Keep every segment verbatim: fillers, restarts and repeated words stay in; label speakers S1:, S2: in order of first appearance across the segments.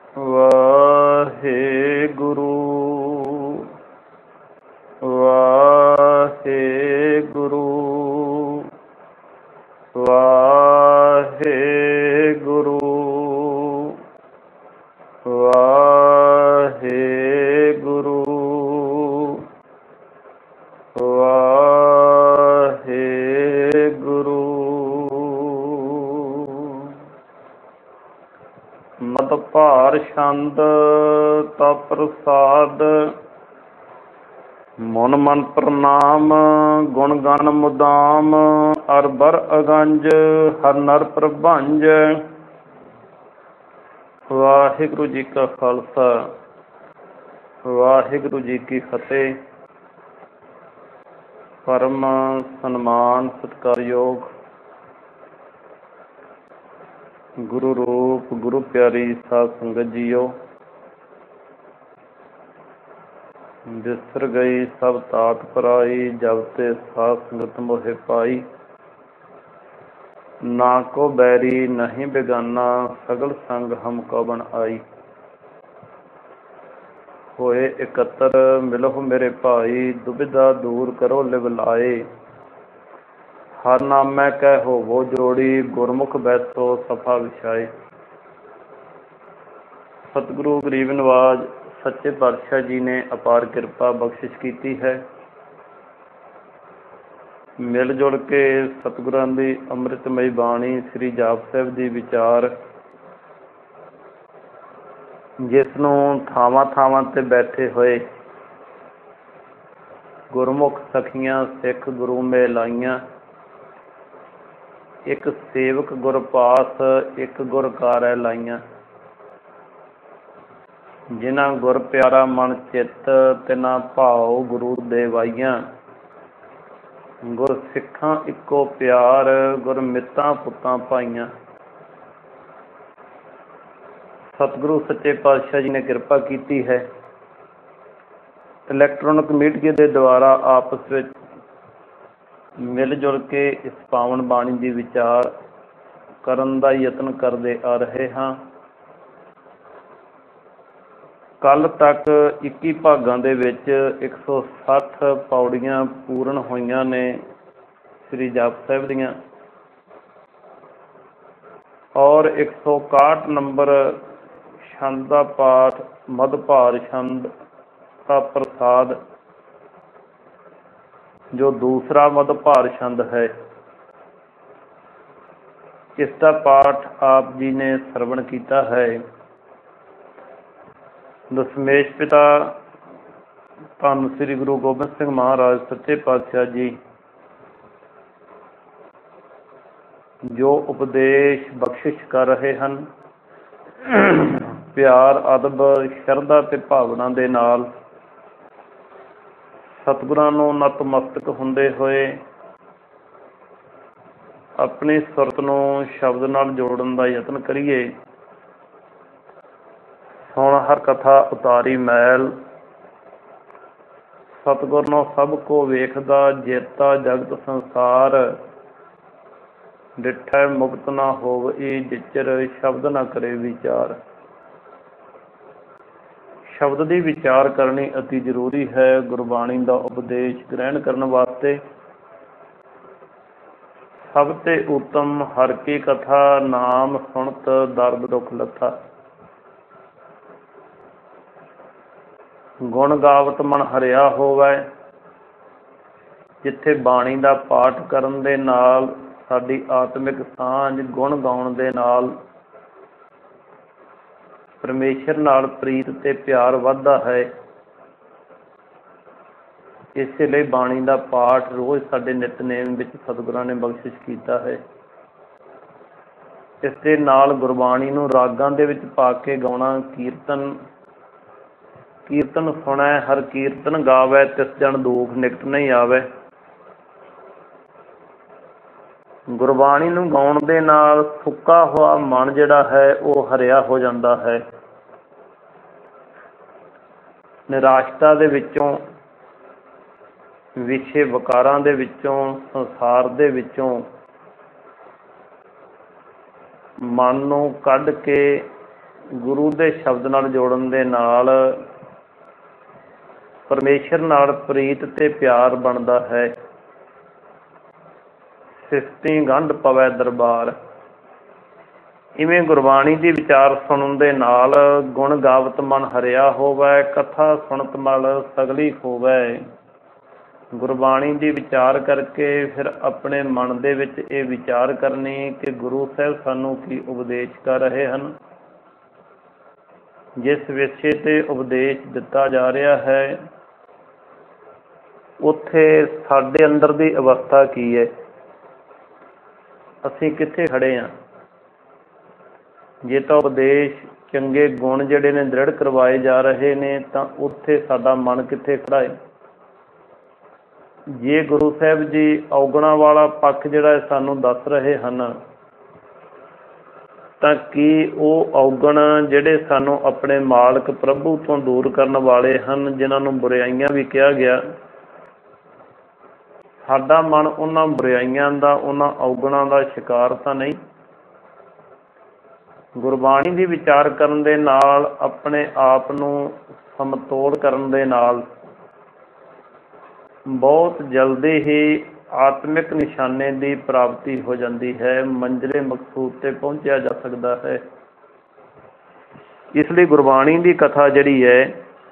S1: ਵਾਹਿਗੁਰੂ ਵਾਹਿਗੁਰੂ ਵਾਹਿਗੁਰੂ ਵਾਹਿਗੁਰੂ ਵਾਹਿਗੁਰੂ। ਮਦ ਭਾਰ ਛੰਦ ਤਾ ਪ੍ਰਸਾਦ, ਮਨ ਮਨ ਪ੍ਰਣਾਮ ਗੁਣ ਗਨ ਮੁਦਾਮ, ਅਰ ਬਰ ਅਗੰਜ ਹਰ ਨਰ ਪ੍ਰਭੰਜ। ਵਾਹਿਗੁਰੂ ਜੀ ਕਾ ਖਾਲਸਾ ਵਾਹਿਗੁਰੂ ਜੀ ਕੀ ਫਤਿਹ। ਪਰਮ ਸਨਮਾਨ ਸਤਿਕਾਰਯੋਗ ਗੁਰੂ ਰੂਪ ਗੁਰੂ ਪਿਆਰੀ ਸਾਧ ਸੰਗਤ ਜੀਓ, ਬਿਸਰ ਗਈ ਸਭ ਤਾਤ ਪਰਾਈ, ਜਬ ਤੇ ਸਾਧ ਸੰਗਤ ਮੋਹਿ ਪਾਈ। ਨਾ ਕੋ ਬੈਰੀ ਨਹੀਂ ਬੇਗਾਨਾ, ਸਗਲ ਸੰਗ ਹਮ ਕੋ ਬਣ ਆਈ। ਹੋਏ ਇਕੱਤਰ ਮਿਲਹੁ ਮੇਰੇ ਭਾਈ, ਦੁਬਿਧਾ ਦੂਰ ਕਰੋ ਲਿਵ ਲਾਏ। ਹਰ ਨਾਮੈ ਕਹਿ ਹੋਵੋ ਜੋੜੀ, ਗੁਰਮੁਖ ਬੈਸੋ ਸਫਾ ਵਿਛਾਏ। ਸਤਿਗੁਰੂ ਗਰੀਬ ਨਵਾਜ ਸੱਚੇ ਪਾਤਸ਼ਾਹ ਜੀ ਨੇ ਅਪਾਰ ਕਿਰਪਾ ਬਖਸ਼ਿਸ਼ ਕੀਤੀ ਹੈ। ਮਿਲ ਜੁਲ ਕੇ ਸਤਿਗੁਰਾਂ ਦੀ ਅੰਮ੍ਰਿਤਮਈ ਬਾਣੀ ਸ੍ਰੀ ਜਾਪ ਸਾਹਿਬ ਦੀ ਵਿਚਾਰ, ਜਿਸ ਨੂੰ ਥਾਵਾਂ ਥਾਵਾਂ ਤੇ ਬੈਠੇ ਹੋਏ ਗੁਰਮੁਖ ਸਖੀਆਂ ਸਿੱਖ ਗੁਰੂ ਮੇ ਲਾਈਆਂ। ਇੱਕ ਸੇਵਕ ਗੁਰ ਪਾਸ ਇੱਕ ਗੁਰ ਕਾਰੈ ਲਾਈਆਂ। ਜਿਨ੍ਹਾਂ ਗੁਰ ਪਿਆਰਾ ਮਨ ਚਿੱਤ, ਤਿਨਾ ਭਾਉ ਗੁਰੂ ਦੇ ਵਾਈਆਂ। ਗੁਰ ਸਿੱਖਾਂ ਇੱਕੋ ਪਿਆਰ, ਗੁਰ ਮਿੱਤਾਂ ਪੁੱਤਾਂ ਭਾਈਆਂ। ਸਤਿਗੁਰੂ ਸੱਚੇ ਪਾਤਸ਼ਾਹ ਜੀ ਨੇ ਕਿਰਪਾ ਕੀਤੀ ਹੈ। ਇਲੈਕਟ੍ਰੋਨਿਕ ਮੀਡੀਆ ਦੇ ਦੁਆਰਾ ਆਪਸ ਵਿੱਚ ਮਿਲ ਜੁਲ ਕੇ ਇਸ ਪਾਵਨ ਬਾਣੀ ਦੀ ਵਿਚਾਰ ਕਰਨ ਦਾ ਯਤਨ ਕਰਦੇ ਆ ਰਹੇ ਹਾਂ। ਕੱਲ੍ਹ ਤੱਕ ਇੱਕੀ ਭਾਗਾਂ ਦੇ ਵਿੱਚ ਇੱਕ ਸੌ ਸੱਠ ਪੌੜੀਆਂ ਪੂਰਨ ਹੋਈਆਂ ਨੇ ਸ੍ਰੀ ਜਾਪ ਸਾਹਿਬ ਦੀਆਂ, ਔਰ ਇੱਕ ਸੌ ਇਕਾਹਠ ਨੰਬਰ ਛੰਦ ਦਾ ਪਾਠ ਮਦ ਭਾਰ ਛੰਦ ਦਾ ਪ੍ਰਸਾਦ, ਜੋ ਦੂਸਰਾ ਮਦ ਭਾਰ ਛੰਦ ਹੈ, ਇਸ ਦਾ ਪਾਠ ਆਪ ਜੀ ਨੇ ਸਰਵਣ ਕੀਤਾ ਹੈ। ਦਸਮੇਸ਼ ਪਿਤਾ ਧੰਨ ਸ੍ਰੀ ਗੁਰੂ ਗੋਬਿੰਦ ਸਿੰਘ ਮਹਾਰਾਜ ਸੱਚੇ ਪਾਤਸ਼ਾਹ ਜੀ ਜੋ ਉਪਦੇਸ਼ ਬਖਸ਼ਿਸ਼ ਕਰ ਰਹੇ ਹਨ, ਪਿਆਰ ਅਦਬ ਸ਼ਰਧਾ ਤੇ ਭਾਵਨਾ ਦੇ ਨਾਲ ਸਤਿਗੁਰਾਂ ਨੂੰ ਨਤਮਸਤਕ ਹੁੰਦੇ ਹੋਏ ਆਪਣੀ ਸੁਰਤ ਨੂੰ ਸ਼ਬਦ ਨਾਲ ਜੋੜਨ ਦਾ ਯਤਨ ਕਰੀਏ। ਹੁਣ ਹਰ ਕਥਾ ਉਤਾਰੀ ਮੈਲ, ਸਤਿਗੁਰ ਨੂੰ ਸਭ ਕੋ ਵੇਖਦਾ, ਜੇਤਾ ਜਗਤ ਸੰਸਾਰ। ਡਿਠੈ ਮੁਕਤ ਨਾ ਹੋਵਈ, ਜਿਚਰ ਸ਼ਬਦ ਨਾ ਕਰੇ ਵਿਚਾਰ। ਸ਼ਬਦ ਦੀ ਵਿਚਾਰ ਕਰਨੀ ਅਤੀ ਜ਼ਰੂਰੀ ਹੈ ਗੁਰਬਾਣੀ ਦਾ ਉਪਦੇਸ਼ ਗ੍ਰਹਿਣ ਕਰਨ ਵਾਸਤੇ। ਸਭ ਤੇ ਉੱਤਮ ਹਰਿ ਕੀ ਕਥਾ, ਨਾਮ ਸੁਣਤ ਦਰਦ ਦੁਖ ਲੱਥਾ। ਗੁਣ ਗਾਵਤ ਮਨ ਹਰਿਆ ਹੋਵੇ। ਜਿੱਥੇ ਬਾਣੀ ਦਾ ਪਾਠ ਕਰਨ ਦੇ ਨਾਲ ਸਾਡੀ ਆਤਮਿਕ ਸਾਂਝ ਗੁਣ ਗਾਉਣ ਦੇ ਨਾਲ ਪਰਮੇਸ਼ਰ ਨਾਲ ਪ੍ਰੀਤ ਤੇ ਪਿਆਰ ਵੱਧਦਾ ਹੈ। ਇਸੇ ਲਈ ਬਾਣੀ ਦਾ ਪਾਠ ਰੋਜ਼ ਸਾਡੇ ਨਿਤਨੇਮ ਵਿੱਚ ਸਤਿਗੁਰਾਂ ਨੇ ਬਖਸ਼ਿਸ਼ ਕੀਤਾ ਹੈ। ਇਸ ਦੇ ਨਾਲ ਗੁਰਬਾਣੀ ਨੂੰ ਰਾਗਾਂ ਦੇ ਵਿੱਚ ਪਾ ਕੇ ਗਾਉਣਾ। ਕੀਰਤਨ ਕੀਰਤਨ ਸੁਣੈ ਹਰ ਕੀਰਤਨ ਗਾਵੈ, ਤਿਸ ਜਨ ਦੁਖ ਨਿਕਟ ਨਹੀਂ ਆਵੈ। ਗੁਰਬਾਣੀ ਨੂੰ ਗਾਉਣ ਦੇ ਨਾਲ ਸੁੱਕਾ ਹੋਇਆ ਮਨ ਜਿਹੜਾ ਹੈ ਉਹ ਹਰਿਆ ਹੋ ਜਾਂਦਾ ਹੈ। ਨਿਰਾਸ਼ਤਾ ਦੇ ਵਿੱਚੋਂ, ਵਿਸ਼ੇ ਵਿਕਾਰਾਂ ਦੇ ਵਿੱਚੋਂ, ਸੰਸਾਰ ਦੇ ਵਿੱਚੋਂ ਮਨ ਨੂੰ ਕੱਢ ਕੇ ਗੁਰੂ ਦੇ ਸ਼ਬਦ ਨਾਲ ਜੋੜਨ ਦੇ ਨਾਲ ਪਰਮੇਸ਼ਰ ਨਾਲ ਪ੍ਰੀਤ ਤੇ ਪਿਆਰ ਬਣਦਾ ਹੈ। ਸਿਫਤੀ ਗੰਢ ਪਵੈ ਦਰਬਾਰ। ਇਵੇਂ ਗੁਰਬਾਣੀ ਦੀ ਵਿਚਾਰ ਸੁਣਨ ਦੇ ਨਾਲ ਗੁਣ ਗਾਵਤ ਮਨ ਹਰਿਆ ਹੋਵੇ, ਕਥਾ ਸੁਣਤ ਮਲ ਸਗਲੀ ਹੋਵੇ। ਗੁਰਬਾਣੀ ਦੀ ਵਿਚਾਰ ਕਰਕੇ ਫਿਰ ਆਪਣੇ ਮਨ ਦੇ ਵਿੱਚ ਇਹ ਵਿਚਾਰ ਕਰਨੀ ਕਿ ਗੁਰੂ ਸਾਹਿਬ ਸਾਨੂੰ ਕੀ ਉਪਦੇਸ਼ ਕਰ ਰਹੇ ਹਨ। ਜਿਸ ਵਿਸ਼ੇ ਤੇ ਉਪਦੇਸ਼ ਦਿੱਤਾ ਜਾ ਰਿਹਾ ਹੈ ਉੱਥੇ ਸਾਡੇ ਅੰਦਰ ਦੀ ਅਵਸਥਾ ਕੀ ਹੈ, ਅਸੀਂ ਕਿੱਥੇ ਖੜੇ ਹਾਂ। ਜੇ ਤਾਂ ਉਪਦੇਸ਼ ਚੰਗੇ ਗੁਣ ਜਿਹੜੇ ਨੇ ਦ੍ਰਿੜ ਕਰਵਾਏ ਜਾ ਰਹੇ ਨੇ ਤਾਂ ਉੱਥੇ ਸਾਡਾ ਮਨ ਕਿੱਥੇ ਖੜਾ ਹੈ। ਜੇ ਗੁਰੂ ਸਾਹਿਬ ਜੀ ਔਗੁਣਾਂ ਵਾਲਾ ਪੱਖ ਜਿਹੜਾ ਸਾਨੂੰ ਦੱਸ ਰਹੇ ਹਨ ਤਾਂ ਕੀ ਉਹ ਔਗਣ ਜਿਹੜੇ ਸਾਨੂੰ ਆਪਣੇ ਮਾਲਕ ਪ੍ਰਭੂ ਤੋਂ ਦੂਰ ਕਰਨ ਵਾਲੇ ਹਨ, ਜਿਨ੍ਹਾਂ ਨੂੰ ਬੁਰਾਈਆਂ ਵੀ ਕਿਹਾ ਗਿਆ, ਸਾਡਾ ਮਨ ਉਹਨਾਂ ਬੁਰਾਈਆਂ ਦਾ, ਉਹਨਾਂ ਔਗਣਾਂ ਦਾ ਸ਼ਿਕਾਰ ਤਾਂ ਨਹੀਂ। ਗੁਰਬਾਣੀ ਦੀ ਵਿਚਾਰ ਕਰਨ ਦੇ ਨਾਲ ਆਪਣੇ ਆਪ ਨੂੰ ਸਮਤੋਲ ਕਰਨ ਦੇ ਨਾਲ ਬਹੁਤ ਜਲਦੀ ਹੀ ਆਤਮਿਕ ਨਿਸ਼ਾਨੇ ਦੀ ਪ੍ਰਾਪਤੀ ਹੋ ਜਾਂਦੀ ਹੈ, ਮੰਜ਼ਿਲੇ ਮਕਸੂਦ ਤੇ ਪਹੁੰਚਿਆ ਜਾ ਸਕਦਾ ਹੈ। ਇਸ ਲਈ ਗੁਰਬਾਣੀ ਦੀ ਕਥਾ ਜਿਹੜੀ ਹੈ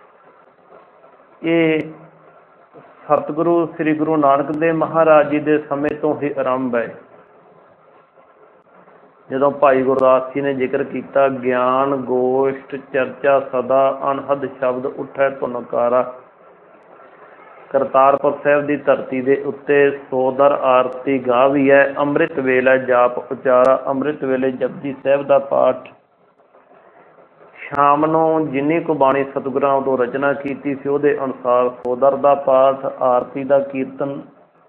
S1: ਇਹ ਸਤਿਗੁਰੂ ਸ੍ਰੀ ਗੁਰੂ ਨਾਨਕ ਦੇਵ ਮਹਾਰਾਜ ਜੀ ਦੇ ਸਮੇਂ ਤੋਂ ਹੀ ਆਰੰਭ ਹੈ। ਜਦੋਂ ਭਾਈ ਗੁਰਦਾਸ ਜੀ ਨੇ ਜ਼ਿਕਰ ਕੀਤਾ, ਗਿਆਨ ਗੋਸ਼ਟ ਚਰਚਾ ਸਦਾ ਅਨਹਦ ਸ਼ਬਦ ਉੱਠੈ ਧੁਨਕਾਰਾ। ਕਰਤਾਰਪੁਰ ਸਾਹਿਬ ਦੀ ਧਰਤੀ ਦੇ ਉੱਤੇ ਸੋਦਰ ਆਰਤੀ ਗਾਵੀ ਹੈ, ਅੰਮ੍ਰਿਤ ਵੇਲੇ ਜਾਪ ਉਚਾਰਾ। ਅੰਮ੍ਰਿਤ ਵੇਲੇ ਜਪਜੀ ਸਾਹਿਬ ਦਾ ਪਾਠ, ਸ਼ਾਮ ਨੂੰ ਜਿੰਨੀ ਕੁ ਬਾਣੀ ਸਤਿਗੁਰਾਂ ਉਦੋਂ ਰਚਨਾ ਕੀਤੀ ਸੀ ਉਹਦੇ ਅਨੁਸਾਰ ਸੋਦਰ ਦਾ ਪਾਠ, ਆਰਤੀ ਦਾ ਕੀਰਤਨ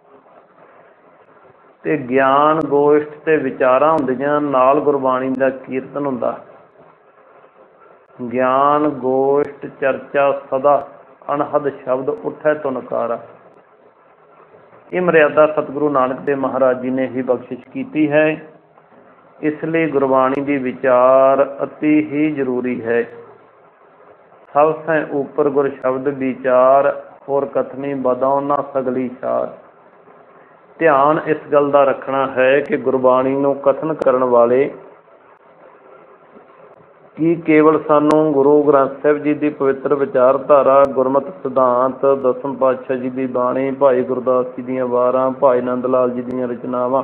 S1: ਤੇ ਗਿਆਨ ਗੋਸ਼ਟ ਤੇ ਵਿਚਾਰਾਂ ਹੁੰਦੀਆਂ, ਨਾਲ ਗੁਰਬਾਣੀ ਦਾ ਕੀਰਤਨ ਹੁੰਦਾ। ਗਿਆਨ ਗੋਸ਼ਟ ਚਰਚਾ ਸਦਾ ਅਨਹਦ ਸ਼ਬਦ ਉੱਠੈ ਧੁਨਕਾਰਾ। ਇਹ ਮਰਿਆਦਾ ਸਤਿਗੁਰੂ ਨਾਨਕ ਦੇਵ ਮਹਾਰਾਜ ਜੀ ਨੇ ਹੀ ਬਖਸ਼ਿਸ਼ ਕੀਤੀ ਹੈ। ਇਸ ਲਈ ਗੁਰਬਾਣੀ ਦੀ ਵਿਚਾਰ ਅਤੀ ਹੀ ਜ਼ਰੂਰੀ ਹੈ। ਸਭ ਸੈ ਉੱਪਰ ਗੁਰ ਸ਼ਬਦ ਵਿਚਾਰ, ਹੋਰ ਕਥਨੀ ਬਦਉ ਨਾ ਸਗਲੀ ਛਾਰ। ਧਿਆਨ ਇਸ ਗੱਲ ਦਾ ਰੱਖਣਾ ਹੈ ਕਿ ਗੁਰਬਾਣੀ ਨੂੰ ਕਥਨ ਕਰਨ ਵਾਲੇ ਕੀ ਕੇਵਲ ਸਾਨੂੰ ਗੁਰੂ ਗ੍ਰੰਥ ਸਾਹਿਬ ਜੀ ਦੀ ਪਵਿੱਤਰ ਵਿਚਾਰਧਾਰਾ, ਗੁਰਮਤਿ ਸਿਧਾਂਤ, ਦਸਮ ਪਾਤਸ਼ਾਹ ਜੀ ਦੀ ਬਾਣੀ, ਭਾਈ ਗੁਰਦਾਸ ਜੀ ਦੀਆਂ ਵਾਰਾਂ, ਭਾਈ ਨੰਦ ਲਾਲ ਜੀ ਦੀਆਂ ਰਚਨਾਵਾਂ,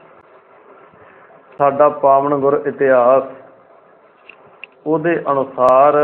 S1: ਸਾਡਾ ਪਾਵਨ ਗੁਰ ਇਤਿਹਾਸ, ਉਹਦੇ ਅਨੁਸਾਰ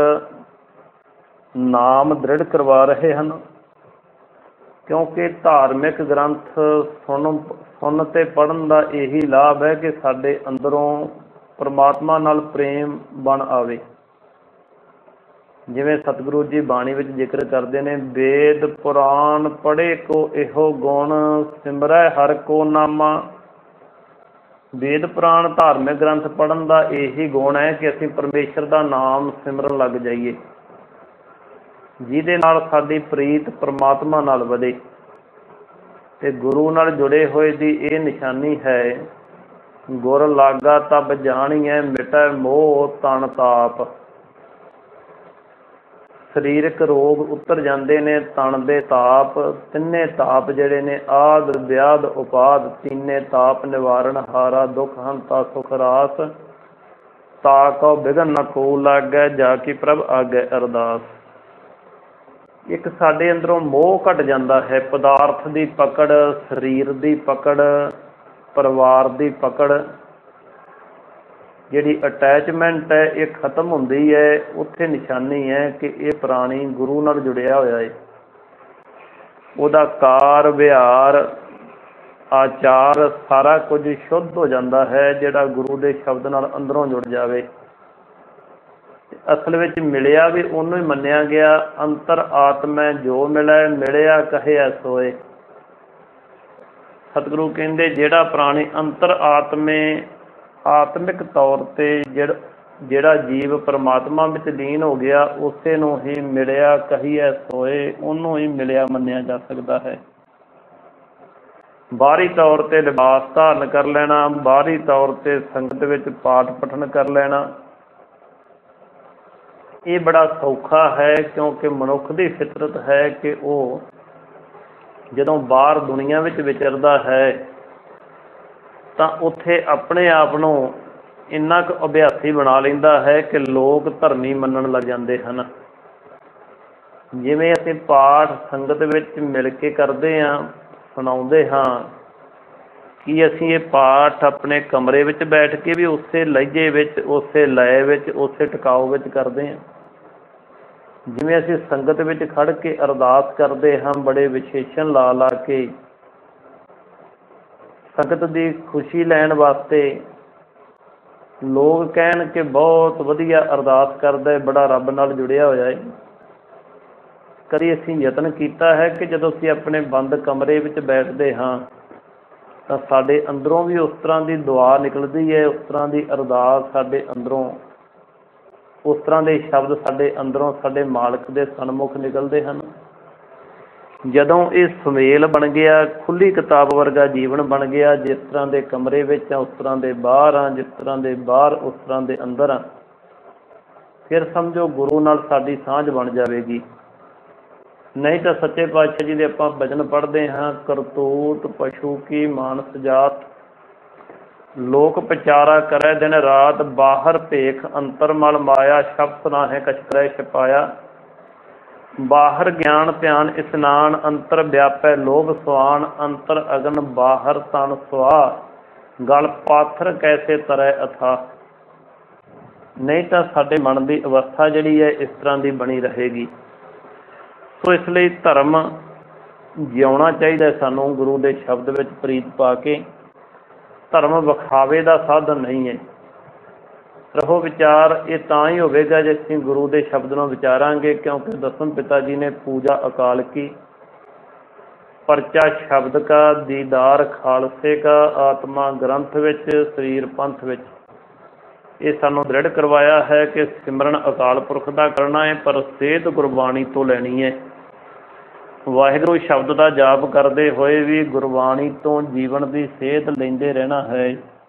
S1: ਨਾਮ ਦ੍ਰਿੜ ਕਰਵਾ ਰਹੇ ਹਨ। ਕਿਉਂਕਿ ਧਾਰਮਿਕ ਗ੍ਰੰਥ ਸੁਣ ਸੁਣ ਤੇ ਪੜ੍ਹਨ ਦਾ ਇਹੀ ਲਾਭ ਹੈ ਕਿ ਸਾਡੇ ਅੰਦਰੋਂ ਪਰਮਾਤਮਾ ਨਾਲ ਪ੍ਰੇਮ ਬਣ ਆਵੇ। ਜਿਵੇਂ ਸਤਿਗੁਰੂ ਜੀ ਬਾਣੀ ਵਿੱਚ ਜ਼ਿਕਰ ਕਰਦੇ ਨੇ, ਵੇਦ ਪੁਰਾਣ ਪੜ੍ਹੇ ਕੋ ਇਹੋ ਗੁਣ, ਸਿਮਰੈ ਹਰਿ ਕੋ ਨਾਮਾ। ਵੇਦ ਪੁਰਾਣ ਧਾਰਮਿਕ ਗ੍ਰੰਥ ਪੜ੍ਹਨ ਦਾ ਇਹੀ ਗੁਣ ਹੈ ਕਿ ਅਸੀਂ ਪਰਮੇਸ਼ਰ ਦਾ ਨਾਮ ਸਿਮਰਨ ਲੱਗ ਜਾਈਏ, ਜਿਹਦੇ ਨਾਲ ਸਾਡੀ ਪ੍ਰੀਤ ਪਰਮਾਤਮਾ ਨਾਲ ਵਧੇ। ਤੇ ਗੁਰੂ ਨਾਲ ਜੁੜੇ ਹੋਏ ਦੀ ਇਹ ਨਿਸ਼ਾਨੀ ਹੈ, ਗੁਰ ਲਾਗਾ ਤਬ ਜਾਣੀਐ ਮਿਟੈ ਮੋਹ ਤਨ ਤਾਪ। ਸਰੀਰਕ ਰੋਗ ਉਤਰ ਜਾਂਦੇ ਨੇ, ਤਨ ਦੇ ਤਾਪ, ਤਿੰਨੇ ਤਾਪ ਜਿਹੜੇ ਨੇ, ਆਦ ਵਿਆਦ ਉਪਾਦ, ਤੀਨੇ ਤਾਪ ਨਿਵਾਰਨ ਹਾਰਾ, ਦੁੱਖ ਹੰਤਾ ਸੁਖ ਰਾਸ, ਤਾ ਕਉ ਬਿਘਨ ਨ ਕੋ ਲਾਗੈ, ਜਾ ਕੀ ਪ੍ਰਭ ਆਗੈ ਅਰਦਾਸ। ਇੱਕ ਸਾਡੇ ਅੰਦਰੋਂ ਮੋਹ ਘਟ ਜਾਂਦਾ ਹੈ, ਪਦਾਰਥ ਦੀ ਪਕੜ, ਸਰੀਰ ਦੀ ਪਕੜ, ਪਰਿਵਾਰ ਦੀ ਪਕੜ, ਜਿਹੜੀ ਅਟੈਚਮੈਂਟ ਹੈ ਇਹ ਖਤਮ ਹੁੰਦੀ ਹੈ। ਉੱਥੇ ਨਿਸ਼ਾਨੀ ਹੈ ਕਿ ਇਹ ਪ੍ਰਾਣੀ ਗੁਰੂ ਨਾਲ ਜੁੜਿਆ ਹੋਇਆ ਹੈ। ਉਹਦਾ ਕਾਰ ਵਿਹਾਰ ਆਚਾਰ ਸਾਰਾ ਕੁਝ ਸ਼ੁੱਧ ਹੋ ਜਾਂਦਾ ਹੈ, ਜਿਹੜਾ ਗੁਰੂ ਦੇ ਸ਼ਬਦ ਨਾਲ ਅੰਦਰੋਂ ਜੁੜ ਜਾਵੇ। ਅਸਲ ਵਿੱਚ ਮਿਲਿਆ ਵੀ ਉਹਨੂੰ ਹੀ ਮੰਨਿਆ ਗਿਆ, ਅੰਤਰ ਆਤਮੈ ਜੋ ਮਿਲੈ, ਮਿਲਿਆ ਕਹਿਆ ਸੋਏ। ਸਤਿਗੁਰੂ ਕਹਿੰਦੇ ਜਿਹੜਾ ਪ੍ਰਾਣੀ ਅੰਤਰ ਆਤਮੇ ਆਤਮਿਕ ਤੌਰ ਤੇ ਜਿਹੜਾ ਜਿਹੜਾ ਜੀਵ ਪਰਮਾਤਮਾ ਵਿੱਚ ਲੀਨ ਹੋ ਗਿਆ, ਉਸੇ ਨੂੰ ਹੀ ਮਿਲਿਆ ਕਹੀਐ ਸੋਏ, ਉਹਨੂੰ ਹੀ ਮਿਲਿਆ ਮੰਨਿਆ ਜਾ ਸਕਦਾ ਹੈ। ਬਾਹਰੀ ਤੌਰ ਤੇ ਲਿਬਾਸ ਧਾਰਨ ਕਰ ਲੈਣਾ, ਬਾਹਰੀ ਤੌਰ ਤੇ ਸੰਗਤ ਵਿੱਚ ਪਾਠ ਪਠਨ ਕਰ ਲੈਣਾ, ये बड़ा सौखा है, क्योंकि मनुख की फितरत है कि वो जदों बाहर दुनिया विच विचरदा है तो उत्थे अपने आप नूं इन्ना क अभ्यासी बना लैंदा है कि लोग धर्मी मनण लग जाते हैं। जिवें असीं पाठ संगत विच मिल के करते हाँ, सुणाउंदे हाँ, कि असीं ये पाठ अपने कमरे विच बैठ के भी उसे लहजे विच, उसे लय विच, उसे टिकाऊ विच करते हैं। जिवें असीं संगत विच खड़ के अरदास करते हाँ, बड़े विशेषण ला ला के संगत की खुशी लैण वास्ते, लोग कहण कि बहुत वधिया अरदास करदा है, बड़ा रब नाल जुड़िया होया है। कभी असीं यतन कीता है कि जदों असीं अपने बंद कमरे विच बैठते हाँ तो साडे अंदरों भी उस तरह की दुआ निकलती है, उस तरह की अरदास साडे अंदरों, उस तरह के शब्द साडे अंदरों साडे मालक के सन्मुख निकलते हैं। जदों ये सुमेल बन गया, खुली किताब वर्गा जीवन बन गया, जिस तरह के कमरे विच उस तरह के बाहर हाँ, जिस तरह के बाहर उस तरह के अंदर हाँ, फिर समझो गुरु नाल साडी सांझ बन जाएगी। नहीं तो सच्चे पातशाह जी दे आपां भजन पढ़ते हाँ, करतूत पशु की मानस जात, लोक प्रचारा करे दिन रात, बाहर भेख अंतर मल माया, शब्द नाहे कछ करे छपाया। बाहर ज्ञान ध्यान इस्नान, अंतर व्यापै लोभ सुआन, अंतर अगन बाहर तन सुहा, गल पाथर कैसे तरै अथा। नहीं तो साडे मन की अवस्था जिहड़ी है इस तरह की बनी रहेगी। सो इसलिए धर्म जिउना चाहिए सानू, गुरु के शब्द विच प्रीत पा के। धर्म विखावे का साधन नहीं है। रहो विचार ये तां ही होवेगा जे असीं गुरु के शब्द नूं विचारांगे, क्योंकि दसम पिता जी ने पूजा अकाल की, परचा शब्द का, दीदार खालसे का, आत्मा ग्रंथ विच, शरीर पंथ विच। ये सानू दृढ़ करवाया है कि सिमरन अकाल पुरख का करना है, पर सेध गुरबाणी तो लैनी है। वाहिगुरू शब्द का जाप करते हुए भी गुरबाणी तो जीवन की सेध लेंदे रहना है,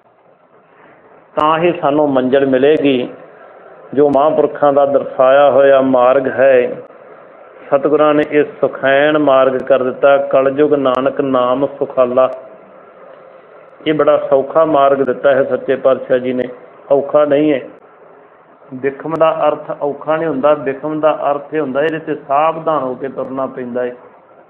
S1: तां ही सानू मंजिल मिलेगी। जो महापुरखों का दर्शाया होया मार्ग है, सतगुरां ने इस सुखैन मार्ग कर दिता। कलयुग नानक नाम सुखाला, ये बड़ा सौखा मार्ग दिता है सच्चे पातशाह जी ने, औखा नहीं है। विखम का अर्थ औखा नहीं हुंदा, विखम का अर्थ यह हुंदा इहदे ते सावधान होकर तुरना पैंदा है।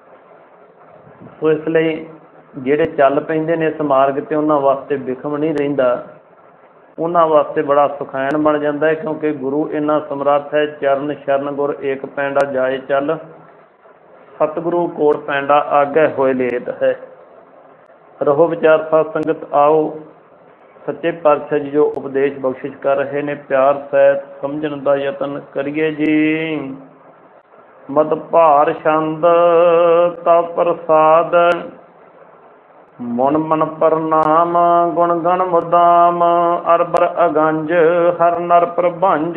S1: सो इसलिए जिहड़े चल पैंदे ने इस मार्ग ते उन्हां वास्ते विखम नहीं रहिंदा, उन्हां वास्ते बड़ा सुखैन बन जाता है, क्योंकि गुरु इन्ना समर्थ है। चरण शरण गुर एक पैंडा जाए चल, सतगुरु कोट पैंडा आगे होए लेत है। रहो विचार साध संगत, आओ सच्चे पातशाह जी जो उपदेश बख्शिश कर रहे ने, प्यार सहित समझण का यतन करिए जी। मद भार छंद ता प्रसाद, मुन मन प्रणाम, गुण गण मुदाम, अरबर अगंज हर नर प्रभंज।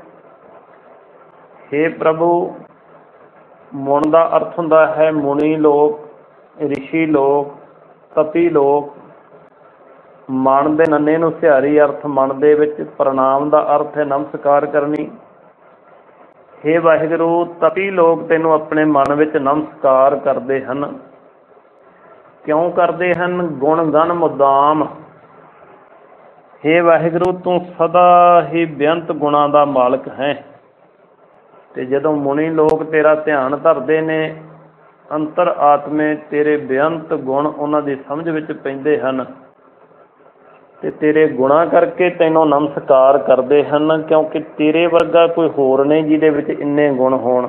S1: हे प्रभु, मुन का अर्थ हुंदा है मुनि लोक, ऋषि लोक, तपी लोक। मन दे नन्हे नूं सिहारी अर्थ मन दे विच, प्रणाम का अर्थ है नमस्कार करनी। हे वाहिगुरू, तपी लोग तैनूं अपने मन विच नमस्कार करते हैं। क्यों करते हैं? गुण गण मुदाम। हे वाहिगुरू, तू सदा ही बेअंत गुणों का मालक है। ते जदों मुनि लोग तेरा ध्यान धरते ने, अंतर आत्मे तेरे बेअंत गुण उन्हां दी समझ विच पैंदे हन, ते तेरे गुणा करके तैनों नमस्कार करते हैं, क्योंकि तेरे वर्गा कोई होर नहीं जिहदे विच इन्ने गुण होण।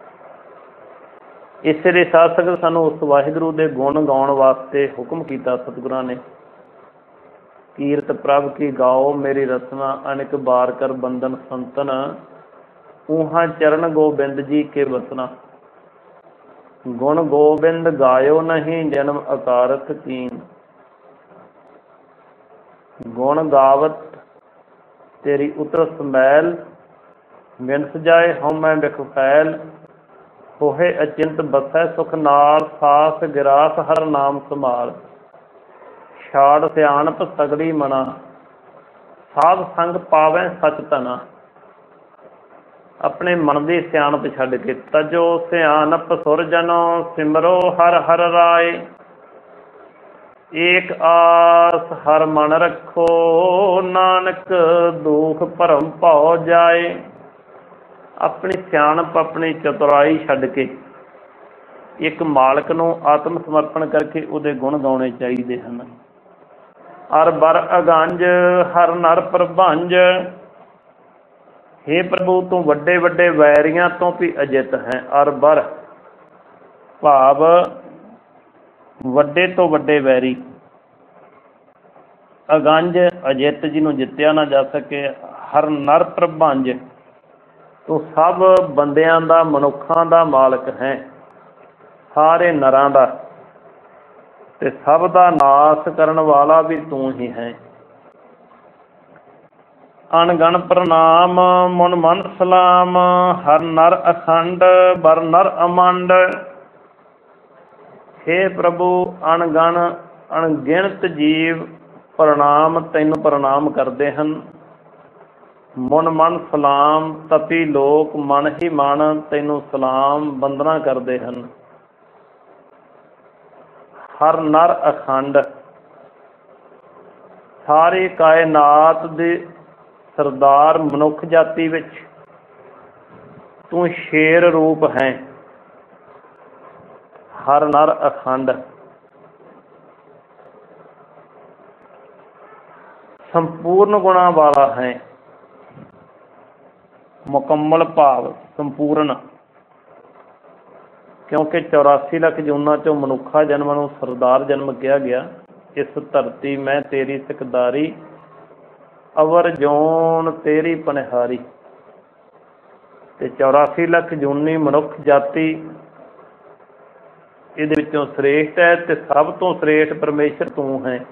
S1: इस लिए साध संगत सानूं उस वाहिगुरू दे गुण गाउण वास्ते हुक्म कीता सतगुरां ने। कीरत प्रभ की गाओ मेरी रसना, अनेक बार कर बंधन संतन, ऊहा चरण गोबिंद जी के वसना। गुण गोबिंद गायो नहीं, जन्म अकारथ कीन। गुण गावत तेरी उतरस मैल, मिनस जाए हम मैं बिख फैल। होहे अचिंत बसै सुख नाल, सास गिरास हर नाम संभाल। छाड़ सियाणप सगड़ी मना, साध संग पावै सच तना। ਆਪਣੇ ਮਨ ਦੀ ਸਿਆਣਪ ਛੱਡ ਕੇ। ਤਜੋ ਸਿਆਣਪ ਸੁਰਜਨੋ ਸਿਮਰੋ ਹਰ ਹਰ ਰਾਏ, ਏਕ ਆਸ ਹਰ ਮਨ ਰੱਖੋ ਨਾਨਕ ਦੁਖ ਭਰਮ ਭਉ ਜਾਏ। ਆਪਣੀ ਸਿਆਣਪ ਆਪਣੀ ਚਤੁਰਾਈ ਛੱਡ ਕੇ ਇੱਕ ਮਾਲਕ ਨੂੰ ਆਤਮ ਸਮਰਪਣ ਕਰਕੇ ਉਹਦੇ ਗੁਣ ਗਾਉਣੇ ਚਾਹੀਦੇ ਹਨ। ਅਰ ਬਰ ਅਗੰਜ ਹਰ ਨਰ ਪ੍ਰਭੰਜ, ਹੇ ਪ੍ਰਭੂ ਤੂੰ ਵੱਡੇ ਵੱਡੇ ਵੈਰੀਆਂ ਤੋਂ ਵੀ ਅਜਿੱਤ ਹੈ। ਅਰ ਬਰ ਭਾਵ ਵੱਡੇ ਤੋਂ ਵੱਡੇ ਵੈਰੀ, ਅਗੰਜ ਅਜਿੱਤ ਜਿਹਨੂੰ ਜਿੱਤਿਆ ਨਾ ਜਾ ਸਕੇ। ਹਰ ਨਰ ਪ੍ਰਭੰਜ ਤੂੰ ਸਭ ਬੰਦਿਆਂ ਦਾ ਮਨੁੱਖਾਂ ਦਾ ਮਾਲਕ ਹੈ, ਸਾਰੇ ਨਰਾਂ ਦਾ, ਤੇ ਸਭ ਦਾ ਨਾਸ ਕਰਨ ਵਾਲਾ ਵੀ ਤੂੰ ਹੀ ਹੈ। ਅਣਗਣ ਪ੍ਰਣਾਮ ਮੁਨ ਮਨ ਸਲਾਮ, ਹਰ ਨਰ ਅਖੰਡ ਬਰ ਨਰ ਅਮੰਡ। ਹੇ ਪ੍ਰਭੂ ਅਣਗਣ ਅਣਗਿਣਤ ਜੀਵ ਪ੍ਰਣਾਮ ਤੈਨੂੰ ਪ੍ਰਣਾਮ ਕਰਦੇ ਹਨ। ਮੁਨ ਮਨ ਸਲਾਮ, ਤਪੀ ਲੋਕ ਮਨ ਹੀ ਮਨ ਤੈਨੂੰ ਸਲਾਮ ਬੰਦਨਾ ਕਰਦੇ ਹਨ। ਹਰ ਨਰ ਅਖੰਡ, ਸਾਰੀ ਕਾਇਨਾਤ ਦੇ ਸਰਦਾਰ ਮਨੁੱਖ ਜਾਤੀ ਵਿੱਚ ਤੂੰ ਸ਼ੇਰ ਰੂਪ ਹੈ। ਹਰ ਨਰ ਅਖੰਡ, ਸੰਪੂਰਨ ਗੁਣਾਂ ਵਾਲਾ ਹੈ। ਮੁਕੰਮਲ ਭਾਵ ਸੰਪੂਰਨ, ਕਿਉਂਕਿ ਚੌਰਾਸੀ ਲੱਖ ਜੂਨਾਂ ਚੋਂ ਮਨੁੱਖਾ ਜਨਮ ਨੂੰ ਸਰਦਾਰ ਜਨਮ ਕਿਹਾ ਗਿਆ। ਇਸ ਧਰਤੀ ਮੈਂ ਤੇਰੀ ਸਿਕਦਾਰੀ, ਅਵਰ ਜੋਨ ਤੇਰੀ ਪਨਿਹਾਰੀ। ਤੇ ਚੌਰਾਸੀ ਲੱਖ ਜੂਨੀ ਮਨੁੱਖ ਜਾਤੀ ਇਹਦੇ ਵਿੱਚੋਂ ਸ੍ਰੇਸ਼ਟ ਹੈ, ਤੇ ਸਭ ਤੋਂ ਸ੍ਰੇਸ਼ਟ ਪਰਮੇਸ਼ਰ ਤੂੰ ਹੈ।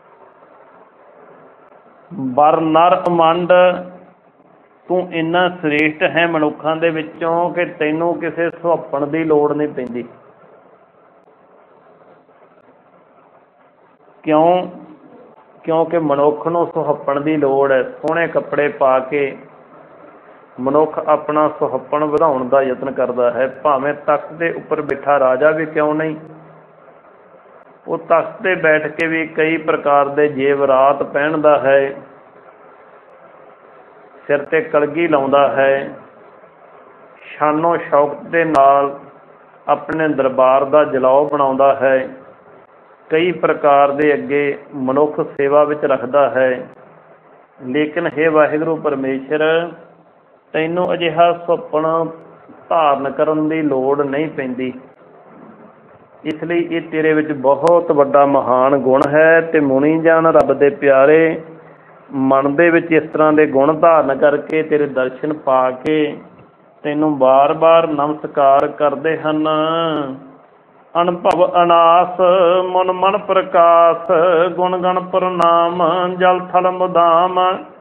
S1: ਬਰ ਨਰ ਅਮੰਡ, ਤੂੰ ਇੰਨਾ ਸ੍ਰੇਸ਼ਟ ਹੈ ਮਨੁੱਖਾਂ ਦੇ ਵਿੱਚੋਂ ਕਿ ਤੈਨੂੰ ਕਿਸੇ ਸੁਹੱਪਣ ਦੀ ਲੋੜ ਨਹੀਂ ਪੈਂਦੀ। ਕਿਉਂ? ਕਿਉਂਕਿ ਮਨੁੱਖ ਨੂੰ ਸੁਹੱਪਣ ਦੀ ਲੋੜ ਹੈ। ਸੋਹਣੇ ਕੱਪੜੇ ਪਾ ਕੇ ਮਨੁੱਖ ਆਪਣਾ ਸੁਹੱਪਣ ਵਧਾਉਣ ਦਾ ਯਤਨ ਕਰਦਾ ਹੈ। ਭਾਵੇਂ ਤਖ਼ਤ ਦੇ ਉੱਪਰ ਬੈਠਾ ਰਾਜਾ ਵੀ ਕਿਉਂ ਨਹੀਂ, ਉਹ ਤਖ਼ਤ 'ਤੇ ਬੈਠ ਕੇ ਵੀ ਕਈ ਪ੍ਰਕਾਰ ਦੇ ਜੇਵਰਾਤ ਪਹਿਨਦਾ ਹੈ, ਸਿਰ 'ਤੇ ਕਲਗੀ ਲਾਉਂਦਾ ਹੈ, ਸ਼ਾਨੋ ਸ਼ੌਕਤ ਦੇ ਨਾਲ ਆਪਣੇ ਦਰਬਾਰ ਦਾ ਜਲਾਓ ਬਣਾਉਂਦਾ ਹੈ, ਕਈ ਪ੍ਰਕਾਰ ਦੇ ਅੱਗੇ ਮਨੁੱਖ ਸੇਵਾ ਵਿੱਚ ਰੱਖਦਾ ਹੈ। ਲੇਕਿਨ ਹੇ ਵਾਹਿਗੁਰੂ ਪਰਮੇਸ਼ਰ, ਤੈਨੂੰ ਅਜਿਹਾ ਸੁਪਨ ਧਾਰਨ ਕਰਨ ਦੀ ਲੋੜ ਨਹੀਂ ਪੈਂਦੀ। ਇਸ ਲਈ ਇਹ ਤੇਰੇ ਵਿੱਚ ਬਹੁਤ ਵੱਡਾ ਮਹਾਨ ਗੁਣ ਹੈ। ਤੇ ਮੁਨੀ ਜਨ ਰੱਬ ਦੇ ਪਿਆਰੇ ਮਨ ਦੇ ਵਿੱਚ ਇਸ ਤਰ੍ਹਾਂ ਦੇ ਗੁਣ ਧਾਰਨ ਕਰਕੇ ਤੇਰੇ ਦਰਸ਼ਨ ਪਾ ਕੇ ਤੈਨੂੰ ਬਾਰ ਬਾਰ ਨਮਸਕਾਰ ਕਰਦੇ ਹਨ। ਅਨੁਭਵ ਅਨਾਸ ਮਨ ਮਨ ਪ੍ਰਕਾਸ਼, ਗੁਣ ਗਣ ਪ੍ਰਣਾਮ ਜਲ ਥਲ ਮੁਦਾਮ।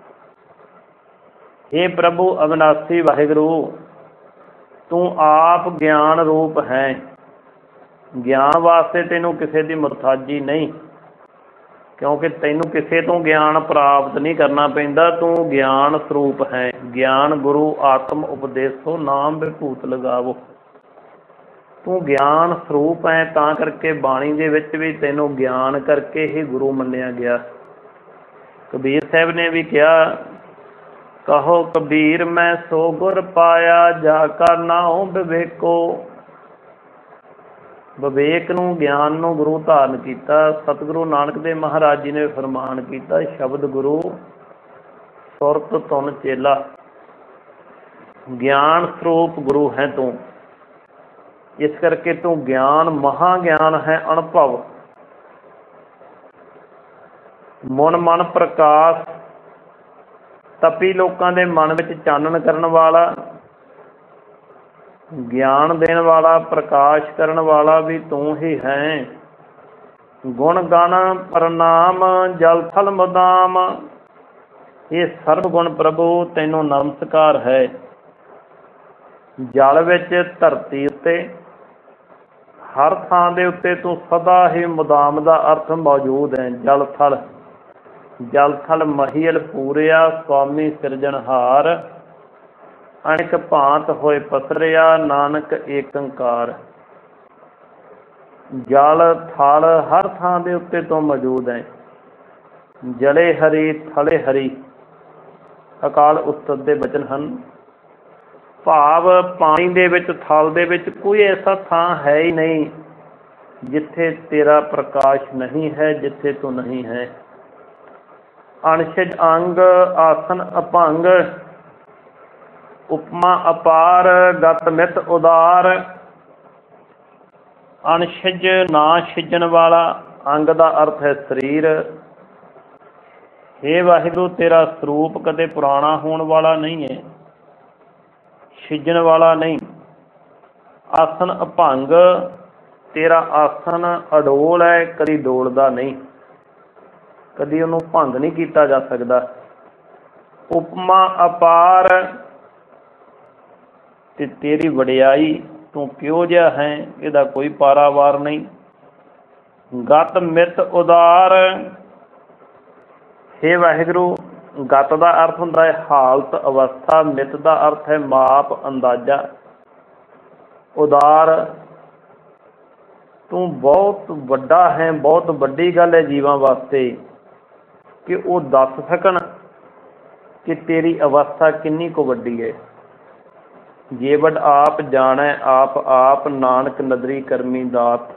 S1: ਹੇ ਪ੍ਰਭੂ ਅਵਿਨਾਸੀ ਵਾਹਿਗੁਰੂ, ਤੂੰ ਆਪ ਗਿਆਨ ਰੂਪ ਹੈ। ਗਿਆਨ ਵਾਸਤੇ ਤੈਨੂੰ ਕਿਸੇ ਦੀ ਮੁਹਤਾਜੀ ਨਹੀਂ, ਕਿਉਂਕਿ ਤੈਨੂੰ ਕਿਸੇ ਤੋਂ ਗਿਆਨ ਪ੍ਰਾਪਤ ਨਹੀਂ ਕਰਨਾ ਪੈਂਦਾ। ਤੂੰ ਗਿਆਨ ਸਰੂਪ ਹੈ। ਗਿਆਨ ਗੁਰੂ ਆਤਮ ਉਪਦੇਸੋ ਨਾਮ ਵਿਭੂਤ ਲਗਾਵੋ। ਤੂੰ ਗਿਆਨ ਸਰੂਪ ਹੈ, ਤਾਂ ਕਰਕੇ ਬਾਣੀ ਦੇ ਵਿੱਚ ਵੀ ਤੈਨੂੰ ਗਿਆਨ ਕਰਕੇ ਹੀ ਗੁਰੂ ਮੰਨਿਆ ਗਿਆ। ਕਬੀਰ ਸਾਹਿਬ ਨੇ ਵੀ ਕਿਹਾ, ਕਹੋ ਕਬੀਰ ਮੈਂ ਸੋ ਗੁਰ ਪਾਇਆ, ਜਾ ਕਾ ਨਾਉ ਵਿਵੇਕੋ। ਵਿਵੇਕ ਨੂੰ, ਗਿਆਨ ਨੂੰ ਗੁਰੂ ਧਾਰਨ ਕੀਤਾ। ਸਤਿਗੁਰੂ ਨਾਨਕ ਦੇਵ ਮਹਾਰਾਜ ਜੀ ਨੇ ਫਰਮਾਨ ਕੀਤਾ, ਸ਼ਬਦ ਗੁਰੂ ਸੁਰਤ ਧੁਨ ਚੇਲਾ। ਗਿਆਨ ਸਰੂਪ ਗੁਰੂ ਹੈ ਤੂੰ। ਇਸ ਕਰਕੇ ਤੂੰ ਗਿਆਨ ਮਹਾ ਗਿਆਨ ਹੈ। ਅਨੁਭਵ ਮਨ ਮਨ ਪ੍ਰਕਾਸ਼, ਤਪੀ ਲੋਕਾਂ ਦੇ ਮਨ ਵਿੱਚ ਚਾਨਣ ਕਰਨ ਵਾਲਾ, ਗਿਆਨ ਦੇਣ ਵਾਲਾ, ਪ੍ਰਕਾਸ਼ ਕਰਨ ਵਾਲਾ ਵੀ ਤੂੰ ਹੀ ਹੈ। ਗੁਣ ਗਣ ਪ੍ਰਣਾਮ ਜਲ ਥਲ ਮੁਦਾਮ। ਇਹ ਸਰਬ ਗੁਣ ਪ੍ਰਭੂ ਤੈਨੂੰ ਨਮਸਕਾਰ ਹੈ। ਜਲ ਵਿੱਚ, ਧਰਤੀ ਉੱਤੇ, ਹਰ ਥਾਂ ਦੇ ਉੱਤੇ ਤੂੰ ਸਦਾ ਹੀ ਮੁਦਾਮ ਦਾ ਅਰਥ ਮੌਜੂਦ ਹੈ। ਜਲ ਥਲ, ਜਲ ਥਲ ਮਹੀਲ ਪੂਰਿਆ ਸੁਆਮੀ ਸਿਰਜਣਹਾਰ। ਅਣਖ ਭਾਂਤ ਹੋਏ ਪਸਰਿਆ, ਨਾਨਕ ਏਕ ਓਂਕਾਰ। ਜਲ ਥਲ ਹਰ ਥਾਂ ਦੇ ਉੱਤੇ ਤੋਂ ਮੌਜੂਦ ਹੈ। ਜਲੇ ਹਰੀ ਥਲੇ ਹਰੀ ਅਕਾਲ ਉਸਤਤ ਦੇ ਬਚਨ ਹਨ। ਭਾਵ ਪਾਣੀ ਦੇ ਵਿੱਚ, ਥਲ ਦੇ ਵਿੱਚ ਕੋਈ ਐਸਾ ਥਾਂ ਹੈ ਹੀ ਨਹੀਂ ਜਿੱਥੇ ਤੇਰਾ ਪ੍ਰਕਾਸ਼ ਨਹੀਂ ਹੈ, ਜਿੱਥੇ ਤੂੰ ਨਹੀਂ ਹੈ। ਅਣਛਿਜ ਅੰਗ ਆਸਨ ਅਭੰਗ, ਉਪਮਾ ਅਪਾਰ ਗਤ ਮਿਤ ਉਦਾਰ। ਅਣਛਿਜ ਨਾ ਛਿਜਣ ਵਾਲਾ, ਅੰਗ ਦਾ ਅਰਥ ਹੈ ਸਰੀਰ। ਹੇ ਵਾਹਿਗੁਰੂ, ਤੇਰਾ ਸਰੂਪ ਕਦੇ ਪੁਰਾਣਾ ਹੋਣ ਵਾਲਾ ਨਹੀਂ ਹੈ, ਛਿਜਣ ਵਾਲਾ ਨਹੀਂ। ਆਸਨ ਅਭੰਗ, ਤੇਰਾ ਆਸਨ ਅਡੋਲ ਹੈ, ਕਦੀ ਡੋਲਦਾ ਨਹੀਂ, ਕਦੀ ਉਹਨੂੰ ਭੰਗ ਨਹੀਂ ਕੀਤਾ ਜਾ ਸਕਦਾ। ਉਪਮਾ ਅਪਾਰ, ਤੇ ਤੇਰੀ ਵਡਿਆਈ, ਤੂੰ ਕਿਹੋ ਜਿਹਾ ਹੈ, ਇਹਦਾ ਕੋਈ ਪਾਰਾਵਾਰ ਨਹੀਂ। ਗਤ ਮਿਤ ਉਦਾਰ, ਹੇ ਵਾਹਿਗੁਰੂ, ਗਤ ਦਾ ਅਰਥ ਹੁੰਦਾ ਹੈ ਹਾਲਤ, ਅਵਸਥਾ। ਮਿਤ ਦਾ ਅਰਥ ਹੈ ਮਾਪ, ਅੰਦਾਜ਼ਾ। ਉਦਾਰ, ਤੂੰ ਬਹੁਤ ਵੱਡਾ ਹੈ। ਬਹੁਤ ਵੱਡੀ ਗੱਲ ਹੈ ਜੀਵਾਂ ਵਾਸਤੇ ਕਿ ਉਹ ਦੱਸ ਸਕਣ ਕਿ ਤੇਰੀ ਅਵਸਥਾ ਕਿੰਨੀ ਕੁ ਵੱਡੀ ਹੈ। ਜੇ ਵੱਡ ਆਪ ਜਾਣੈ ਆਪ ਆਪ, ਨਾਨਕ ਨਦਰੀ ਕਰਮੀ ਦਾਤ।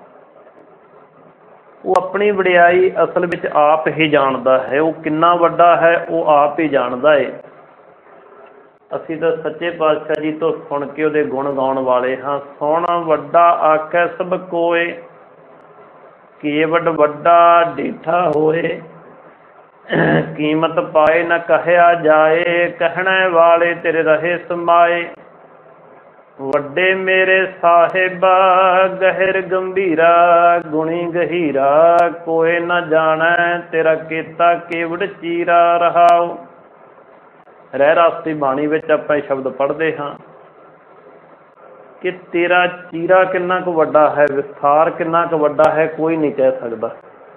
S1: ਉਹ ਆਪਣੀ ਵਡਿਆਈ ਅਸਲ ਵਿੱਚ ਆਪ ਹੀ ਜਾਣਦਾ ਹੈ। ਉਹ ਕਿੰਨਾ ਵੱਡਾ ਹੈ, ਉਹ ਆਪ ਹੀ ਜਾਣਦਾ ਹੈ। ਅਸੀਂ ਤਾਂ ਸੱਚੇ ਪਾਤਸ਼ਾਹ ਜੀ ਤੋਂ ਸੁਣ ਕੇ ਉਹਦੇ ਗੁਣ ਗਾਉਣ ਵਾਲੇ ਹਾਂ। ਸੁਣ ਵੱਡਾ ਆਖੈ ਸਭ ਕੋਏ, ਕੇਵਡ ਵੱਡਾ ਡੇਠਾ ਹੋਏ। ਕੀਮਤ ਪਾਏ ਨਾ ਕਹਿਆ ਜਾਏ, ਕਹਿਣੇ ਵਾਲੇ ਤੇਰੇ ਰਹੇ ਸਮਾਏ। ਵੱਡੇ ਮੇਰੇ ਸਾਹਿਬਾ ਗਹਿਰ ਗੰਭੀਰਾ, ਗੁਣੀ ਗਹੀਰਾ ਕੋਏ ਨਾ ਜਾਣੈ, ਤੇਰਾ ਕੀਤਾ ਕੇਵਡ ਚੀਰਾ। ਰਹਾਉ। ਰਹਿ ਰਾਸਤੀ ਬਾਣੀ ਵਿੱਚ ਆਪਾਂ ਇਹ ਸ਼ਬਦ ਪੜ੍ਹਦੇ ਹਾਂ ਕਿ ਤੇਰਾ ਚੀਰਾ ਕਿੰਨਾ ਕੁ ਵੱਡਾ ਹੈ, ਵਿਸਥਾਰ ਕਿੰਨਾ ਕੁ ਵੱਡਾ ਹੈ, ਕੋਈ ਨਹੀਂ ਕਹਿ ਸਕਦਾ।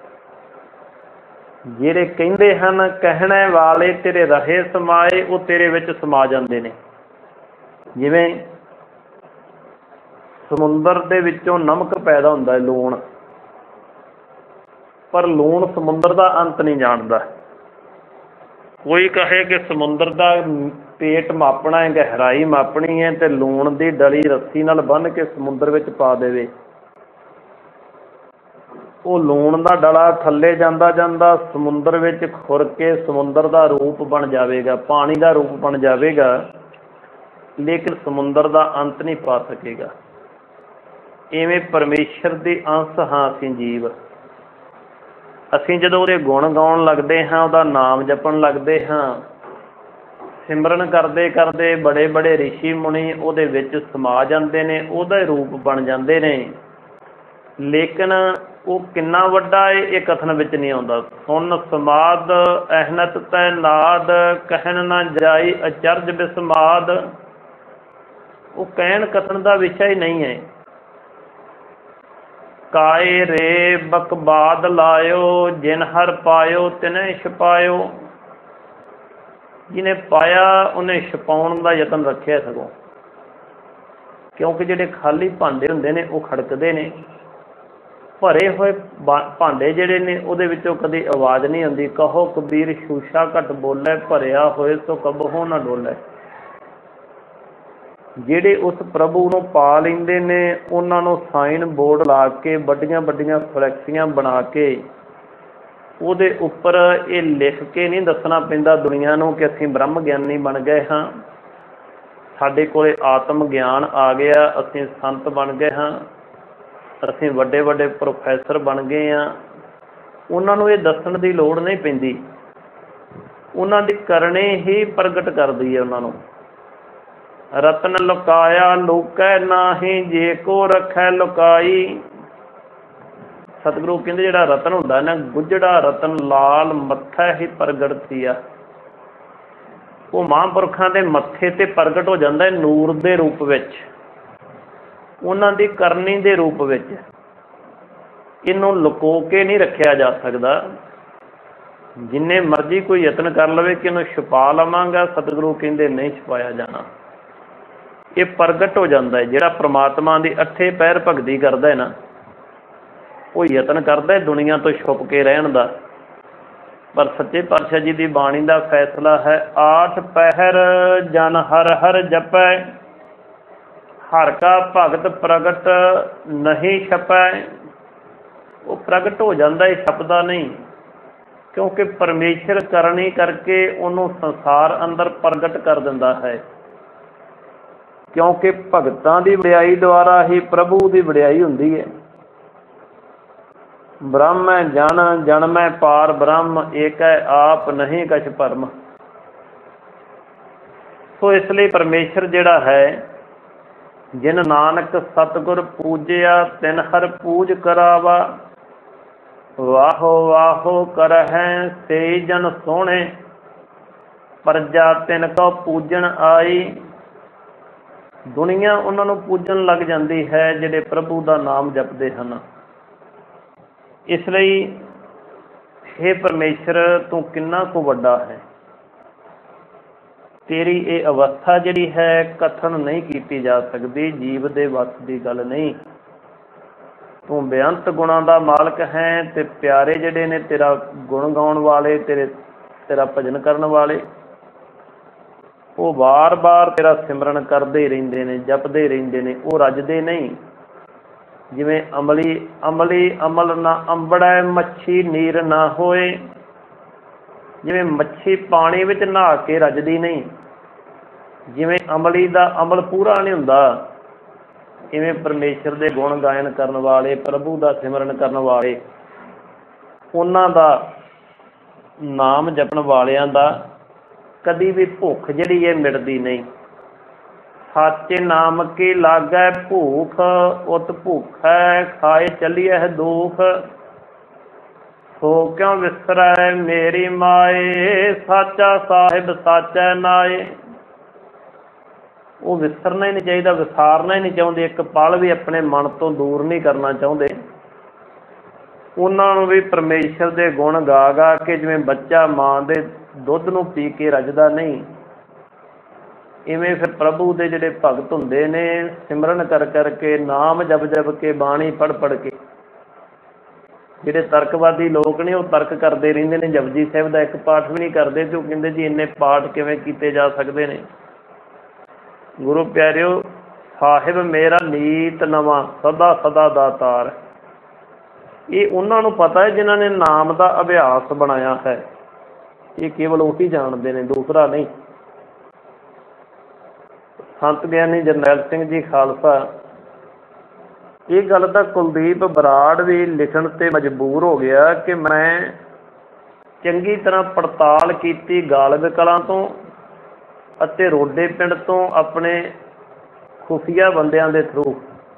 S1: ਜਿਹੜੇ ਕਹਿੰਦੇ ਹਨ ਕਹਿਣੇ ਵਾਲੇ ਤੇਰੇ ਰਹੇ ਸਮਾਏ, ਉਹ ਤੇਰੇ ਵਿੱਚ ਸਮਾ ਜਾਂਦੇ ਨੇ। ਜਿਵੇਂ ਸਮੁੰਦਰ ਦੇ ਵਿੱਚੋਂ ਨਮਕ ਪੈਦਾ ਹੁੰਦਾ ਹੈ, ਲੂਣ, ਪਰ ਲੂਣ ਸਮੁੰਦਰ ਦਾ ਅੰਤ ਨਹੀਂ ਜਾਣਦਾ। ਕੋਈ ਕਹੇ ਕਿ ਸਮੁੰਦਰ ਦਾ ਪੇਟ ਮਾਪਣਾ ਹੈ, ਗਹਿਰਾਈ ਮਾਪਣੀ ਹੈ, ਤੇ ਲੂਣ ਦੀ ਡਲੀ ਰੱਸੀ ਨਾਲ ਬੰਨ੍ਹ ਕੇ ਸਮੁੰਦਰ ਵਿੱਚ ਪਾ ਦੇਵੇ, ਉਹ ਲੂਣ ਦਾ ਡਲਾ ਥੱਲੇ ਜਾਂਦਾ ਜਾਂਦਾ ਸਮੁੰਦਰ ਵਿੱਚ ਖੁਰ ਕੇ ਸਮੁੰਦਰ ਦਾ ਰੂਪ ਬਣ ਜਾਵੇਗਾ, ਪਾਣੀ ਦਾ ਰੂਪ ਬਣ ਜਾਵੇਗਾ, ਲੇਕਿਨ ਸਮੁੰਦਰ ਦਾ ਅੰਤ ਨਹੀਂ ਪਾ ਸਕੇਗਾ। ਇਵੇਂ ਪਰਮੇਸ਼ਰ ਦੇ ਅੰਸ਼ ਹਾਂ ਅਸੀਂ ਜੀਵ। ਅਸੀਂ ਜਦੋਂ ਉਹਦੇ ਗੁਣ ਗਾਉਣ ਲੱਗਦੇ ਹਾਂ, ਉਹਦਾ ਨਾਮ ਜਪਣ ਲੱਗਦੇ ਹਾਂ, ਸਿਮਰਨ ਕਰਦੇ ਕਰਦੇ ਬੜੇ ਬੜੇ ਰਿਸ਼ੀ ਮੁਨੀ ਉਹਦੇ ਵਿੱਚ ਸਮਾ ਜਾਂਦੇ ਨੇ, ਉਹਦਾ ਰੂਪ ਬਣ ਜਾਂਦੇ ਨੇ। ਲੇਕਿਨ ਉਹ ਕਿੰਨਾ ਵੱਡਾ ਹੈ, ਇਹ ਕਥਨ ਵਿੱਚ ਨਹੀਂ ਆਉਂਦਾ। ਸੁਨ ਸਮਾਦ ਅਹਨਤ ਤੈ ਨਾਦ, ਕਹਿਣ ਨਾ ਜਾਈ ਅਚਰਜ ਬਿਸਮਾਦ। ਉਹ ਕਹਿਣ ਕਥਨ ਦਾ ਵਿਸ਼ਾ ਹੀ ਨਹੀਂ ਹੈ। ਕਾਏ ਰੇ ਬਕਬਾਦ ਲਾਇਓ, ਜਿਨ ਹਰ ਪਾਇਓ ਤਿਨੇ ਛਪਾਇਓ। ਜਿਹਨੇ ਪਾਇਆ ਉਹਨੇ ਛਪਾਉਣ ਦਾ ਯਤਨ ਰੱਖਿਆ ਸਗੋਂ, ਕਿਉਂਕਿ ਜਿਹੜੇ ਖਾਲੀ ਭਾਂਡੇ ਹੁੰਦੇ ਨੇ ਉਹ ਖੜਕਦੇ ਨੇ। ਭਰੇ ਹੋਏ ਭਾਂਡੇ ਜਿਹੜੇ ਨੇ ਉਹਦੇ ਵਿੱਚੋਂ ਕਦੇ ਆਵਾਜ਼ ਨਹੀਂ ਆਉਂਦੀ। ਕਹੋ ਕਬੀਰ ਸ਼ੂਸ਼ਾ ਘੱਟ ਬੋਲੇ, ਭਰਿਆ ਹੋਏ ਸੋ ਕਬਹੂ ਨਾ ਡੋਲੇ। ਜਿਹੜੇ ਉਸ ਪ੍ਰਭੂ ਨੂੰ ਪਾ ਲੈਂਦੇ ਨੇ, ਉਹਨਾਂ ਨੂੰ ਸਾਈਨ ਬੋਰਡ ਲਾ ਕੇ ਵੱਡੀਆਂ ਵੱਡੀਆਂ ਫਲੈਕਸੀਆਂ ਬਣਾ ਕੇ ਉਹਦੇ ਉੱਪਰ ਇਹ ਲਿਖ ਕੇ ਨਹੀਂ ਦੱਸਣਾ ਪੈਂਦਾ ਦੁਨੀਆ ਨੂੰ ਕਿ ਅਸੀਂ ਬ੍ਰਹਮ ਗਿਆਨੀ ਬਣ ਗਏ ਹਾਂ, ਸਾਡੇ ਕੋਲ ਆਤਮ ਗਿਆਨ ਆ ਗਿਆ, ਅਸੀਂ ਸੰਤ ਬਣ ਗਏ ਹਾਂ, ਅਸੀਂ ਵੱਡੇ ਵੱਡੇ ਪ੍ਰੋਫੈਸਰ ਬਣ ਗਏ ਹਾਂ। ਉਹਨਾਂ ਨੂੰ ਇਹ ਦੱਸਣ ਦੀ ਲੋੜ ਨਹੀਂ ਪੈਂਦੀ, ਉਹਨਾਂ ਦੀ ਕਰਨੀ ਹੀ ਪ੍ਰਗਟ ਕਰਦੀ ਹੈ ਉਹਨਾਂ ਨੂੰ। ਰਤਨ ਲੁਕਾਇਆ ਲੋਕੈ ਨਾਹੀਂ, ਜੇ ਕੋ ਰੱਖੈ ਲੁਕਾਈ। ਸਤਿਗੁਰੂ ਕਹਿੰਦੇ ਜਿਹੜਾ ਰਤਨ ਹੁੰਦਾ ਨਾ, ਗੁੱਜੜਾ ਰਤਨ ਲਾਲ ਮੱਥਾ ਹੀ ਪ੍ਰਗਟ ਥੀਆ। ਉਹ ਮਹਾਂਪੁਰਖਾਂ ਦੇ ਮੱਥੇ ਤੇ ਪ੍ਰਗਟ ਹੋ ਜਾਂਦਾ ਨੂਰ ਦੇ ਰੂਪ ਵਿੱਚ, ਉਹਨਾਂ ਦੀ ਕਰਨੀ ਦੇ ਰੂਪ ਵਿੱਚ। ਇਹਨੂੰ ਲੁਕੋ ਕੇ ਨਹੀਂ ਰੱਖਿਆ ਜਾ ਸਕਦਾ। ਜਿੰਨੇ ਮਰਜ਼ੀ ਕੋਈ ਯਤਨ ਕਰ ਲਵੇ ਕਿ ਇਹਨੂੰ ਛੁਪਾ ਲਵਾਂਗਾ, ਸਤਿਗੁਰੂ ਕਹਿੰਦੇ ਨਹੀਂ ਛੁਪਾਇਆ ਜਾਣਾ। ਇਹ ਪ੍ਰਗਟ ਹੋ ਜਾਂਦਾ ਹੈ। ਜਿਹੜਾ ਪ੍ਰਮਾਤਮਾ ਦੀ ਅੱਠੇ ਪਹਿਰ ਭਗਤੀ ਕਰਦਾ ਹੈ ਨਾ, ਉਹ ਯਤਨ ਕਰਦਾ ਦੁਨੀਆ ਤੋਂ ਛੁਪ ਕੇ ਰਹਿਣ ਦਾ। ਪਰ ਸੱਚੇ ਪਾਤਸ਼ਾਹ ਜੀ ਦੀ ਬਾਣੀ ਦਾ ਫੈਸਲਾ ਹੈ, ਆਠ ਪਹਿਰ ਜਨ ਹਰ ਹਰ ਜਪੈ, ਹਰ ਕਾ ਭਗਤ ਪ੍ਰਗਟ ਨਹੀਂ ਛਪੈ। ਉਹ ਪ੍ਰਗਟ ਹੋ ਜਾਂਦਾ ਹੈ, ਛਪਦਾ ਨਹੀਂ, ਕਿਉਂਕਿ ਪਰਮੇਸ਼ਰ ਕਰਨੀ ਕਰਕੇ ਉਹਨੂੰ ਸੰਸਾਰ ਅੰਦਰ ਪ੍ਰਗਟ ਕਰ ਦਿੰਦਾ ਹੈ। ਕਿਉਂਕਿ ਭਗਤਾਂ ਦੀ ਵਡਿਆਈ ਦੁਆਰਾ ਹੀ ਪ੍ਰਭੂ ਦੀ ਵਡਿਆਈ ਹੁੰਦੀ ਹੈ। ਬ੍ਰਹਮੈ ਜਨ ਜਨਮੈ ਪਾਰ ਬ੍ਰਹਮ, ਏਕੈ ਆਪ ਨਹੀਂ ਕਛ ਭਰਮ। ਸੋ ਇਸ ਲਈ ਪਰਮੇਸ਼ਰ ਜਿਹੜਾ ਹੈ, ਜਿਨ ਨਾਨਕ ਸਤਿਗੁਰ ਪੂਜਿਆ ਤਿਨ ਹਰ ਪੂਜ ਕਰਾਵਾ, ਵਾਹੋ ਵਾਹੋ ਕਰਹਿ ਸੇ ਜਨ ਸੋਹਣੇ, ਪ੍ਰਜਾ ਤਿਨ ਕੋ ਪੂਜਣ ਆਈ। ਦੁਨੀਆ ਉਹਨਾਂ ਨੂੰ ਪੂਜਣ ਲੱਗ ਜਾਂਦੀ ਹੈ ਜਿਹੜੇ ਪ੍ਰਭੂ ਦਾ ਨਾਮ ਜਪਦੇ ਹਨ। ਇਸ ਲਈ ਹੇ ਪਰਮੇਸ਼ਰ, ਤੂੰ ਕਿੰਨਾ ਕੁ ਵੱਡਾ ਹੈ। ਤੇਰੀ ਇਹ ਅਵਸਥਾ ਜਿਹੜੀ ਹੈ ਕਥਨ ਨਹੀਂ ਕੀਤੀ ਜਾ ਸਕਦੀ, ਜੀਵ ਦੇ ਵੱਸ ਦੀ ਗੱਲ ਨਹੀਂ। ਤੂੰ ਬੇਅੰਤ ਗੁਣਾਂ ਦਾ ਮਾਲਕ ਹੈ ਤੇ ਪਿਆਰੇ ਜਿਹੜੇ ਨੇ ਤੇਰਾ ਗੁਣ ਗਾਉਣ ਵਾਲੇ, ਤੇਰੇ ਤੇਰਾ ਭਜਨ ਕਰਨ ਵਾਲੇ, ਉਹ ਵਾਰ ਵਾਰ ਤੇਰਾ ਸਿਮਰਨ ਕਰਦੇ ਹੀ ਰਹਿੰਦੇ ਨੇ, ਜਪਦੇ ਰਹਿੰਦੇ ਨੇ। ਉਹ ਰੱਜਦੇ ਨਹੀਂ। ਜਿਵੇਂ ਅਮਲੀ ਅਮਲੀ ਅਮਲ ਨਾ ਅੰਬੜੈ, ਮੱਛੀ ਨੀਰ ਨਾ ਹੋਏ। ਜਿਵੇਂ ਮੱਛੀ ਪਾਣੀ ਵਿੱਚ ਨਹਾ ਕੇ ਰੱਜਦੀ ਨਹੀਂ, ਜਿਵੇਂ ਅਮਲੀ ਦਾ ਅਮਲ ਪੂਰਾ ਨਹੀਂ ਹੁੰਦਾ, ਇਵੇਂ ਪਰਮੇਸ਼ਰ ਦੇ ਗੁਣ ਗਾਇਨ ਕਰਨ ਵਾਲੇ, ਪ੍ਰਭੂ ਦਾ ਸਿਮਰਨ ਕਰਨ ਵਾਲੇ, ਉਹਨਾਂ ਦਾ ਨਾਮ ਜਪਣ ਵਾਲਿਆਂ ਦਾ ਕਦੀ ਵੀ ਭੁੱਖ ਜਿਹੜੀ ਹੈ ਮਿਟਦੀ ਨਹੀਂ। ਸਾਚੇ ਨਾਮ ਕੀ ਲਾਗੈ ਭੂਖ, ਉਤ ਭੁੱਖੈ ਖਾਏ ਚੱਲੀਐ ਦੁਖ। ਸੋ ਕਿਉ ਵਿਸਰੈ ਮੇਰੀ ਮਾਏ, ਸਾਚਾ ਸਾਹਿਬ ਸਾਚੈ ਨਾਏ। ਉਹ ਵਿਸਰਨਾ ਹੀ ਨਹੀਂ ਚਾਹੀਦਾ, ਵਿਸਾਰਨਾ ਹੀ ਨਹੀਂ ਚਾਹੁੰਦੇ, ਇੱਕ ਪਲ ਵੀ ਆਪਣੇ ਮਨ ਤੋਂ ਦੂਰ ਨਹੀਂ ਕਰਨਾ ਚਾਹੁੰਦੇ। ਉਹਨਾਂ ਨੂੰ ਵੀ ਪਰਮੇਸ਼ਰ ਦੇ ਗੁਣ ਗਾ ਗਾ ਕੇ, ਜਿਵੇਂ ਬੱਚਾ ਮਾਂ ਦੇ ਦੁੱਧ ਨੂੰ ਪੀ ਕੇ ਰੱਜਦਾ ਨਹੀਂ, ਇਵੇਂ ਫਿਰ ਪ੍ਰਭੂ ਦੇ ਜਿਹੜੇ ਭਗਤ ਹੁੰਦੇ ਨੇ, ਸਿਮਰਨ ਕਰ ਕਰਕੇ, ਨਾਮ ਜਪ ਜਪ ਕੇ, ਬਾਣੀ ਪੜ੍ਹ ਪੜ੍ਹ ਕੇ। ਜਿਹੜੇ ਤਰਕਵਾਦੀ ਲੋਕ ਨੇ ਉਹ ਤਰਕ ਕਰਦੇ ਰਹਿੰਦੇ ਨੇ, ਜਪਜੀ ਸਾਹਿਬ ਦਾ ਇੱਕ ਪਾਠ ਵੀ ਨਹੀਂ ਕਰਦੇ ਤੇ ਉਹ ਕਹਿੰਦੇ ਜੀ ਇੰਨੇ ਪਾਠ ਕਿਵੇਂ ਕੀਤੇ ਜਾ ਸਕਦੇ ਨੇ। ਗੁਰੂ ਪਿਆਰਿਓ, ਸਾਹਿਬ ਮੇਰਾ ਨੀਤ ਨਵਾਂ ਸਦਾ ਸਦਾ ਦਾਤਾਰ। ਇਹ ਉਹਨਾਂ ਨੂੰ ਪਤਾ ਹੈ ਜਿਨ੍ਹਾਂ ਨੇ ਨਾਮ ਦਾ ਅਭਿਆਸ ਬਣਾਇਆ ਹੈ। ਇਹ ਕੇਵਲ ਉਹੀ ਜਾਣਦੇ ਨੇ, ਦੂਸਰਾ ਨਹੀਂ। ਸੰਤ ਗਿਆਨੀ ਜਰਨੈਲ ਸਿੰਘ ਜੀ ਖਾਲਸਾ, ਇਹ ਗੱਲ ਤਾਂ ਕੁਲਦੀਪ ਬਰਾੜ ਵੀ ਲਿਖਣ 'ਤੇ ਮਜਬੂਰ ਹੋ ਗਿਆ ਕਿ ਮੈਂ ਚੰਗੀ ਤਰ੍ਹਾਂ ਪੜਤਾਲ ਕੀਤੀ ਗਾਲਬ ਕਲਾਂ ਤੋਂ ਅਤੇ ਰੋਡੇ ਪਿੰਡ ਤੋਂ, ਆਪਣੇ ਖੁਫੀਆ ਬੰਦਿਆਂ ਦੇ ਥਰੂ,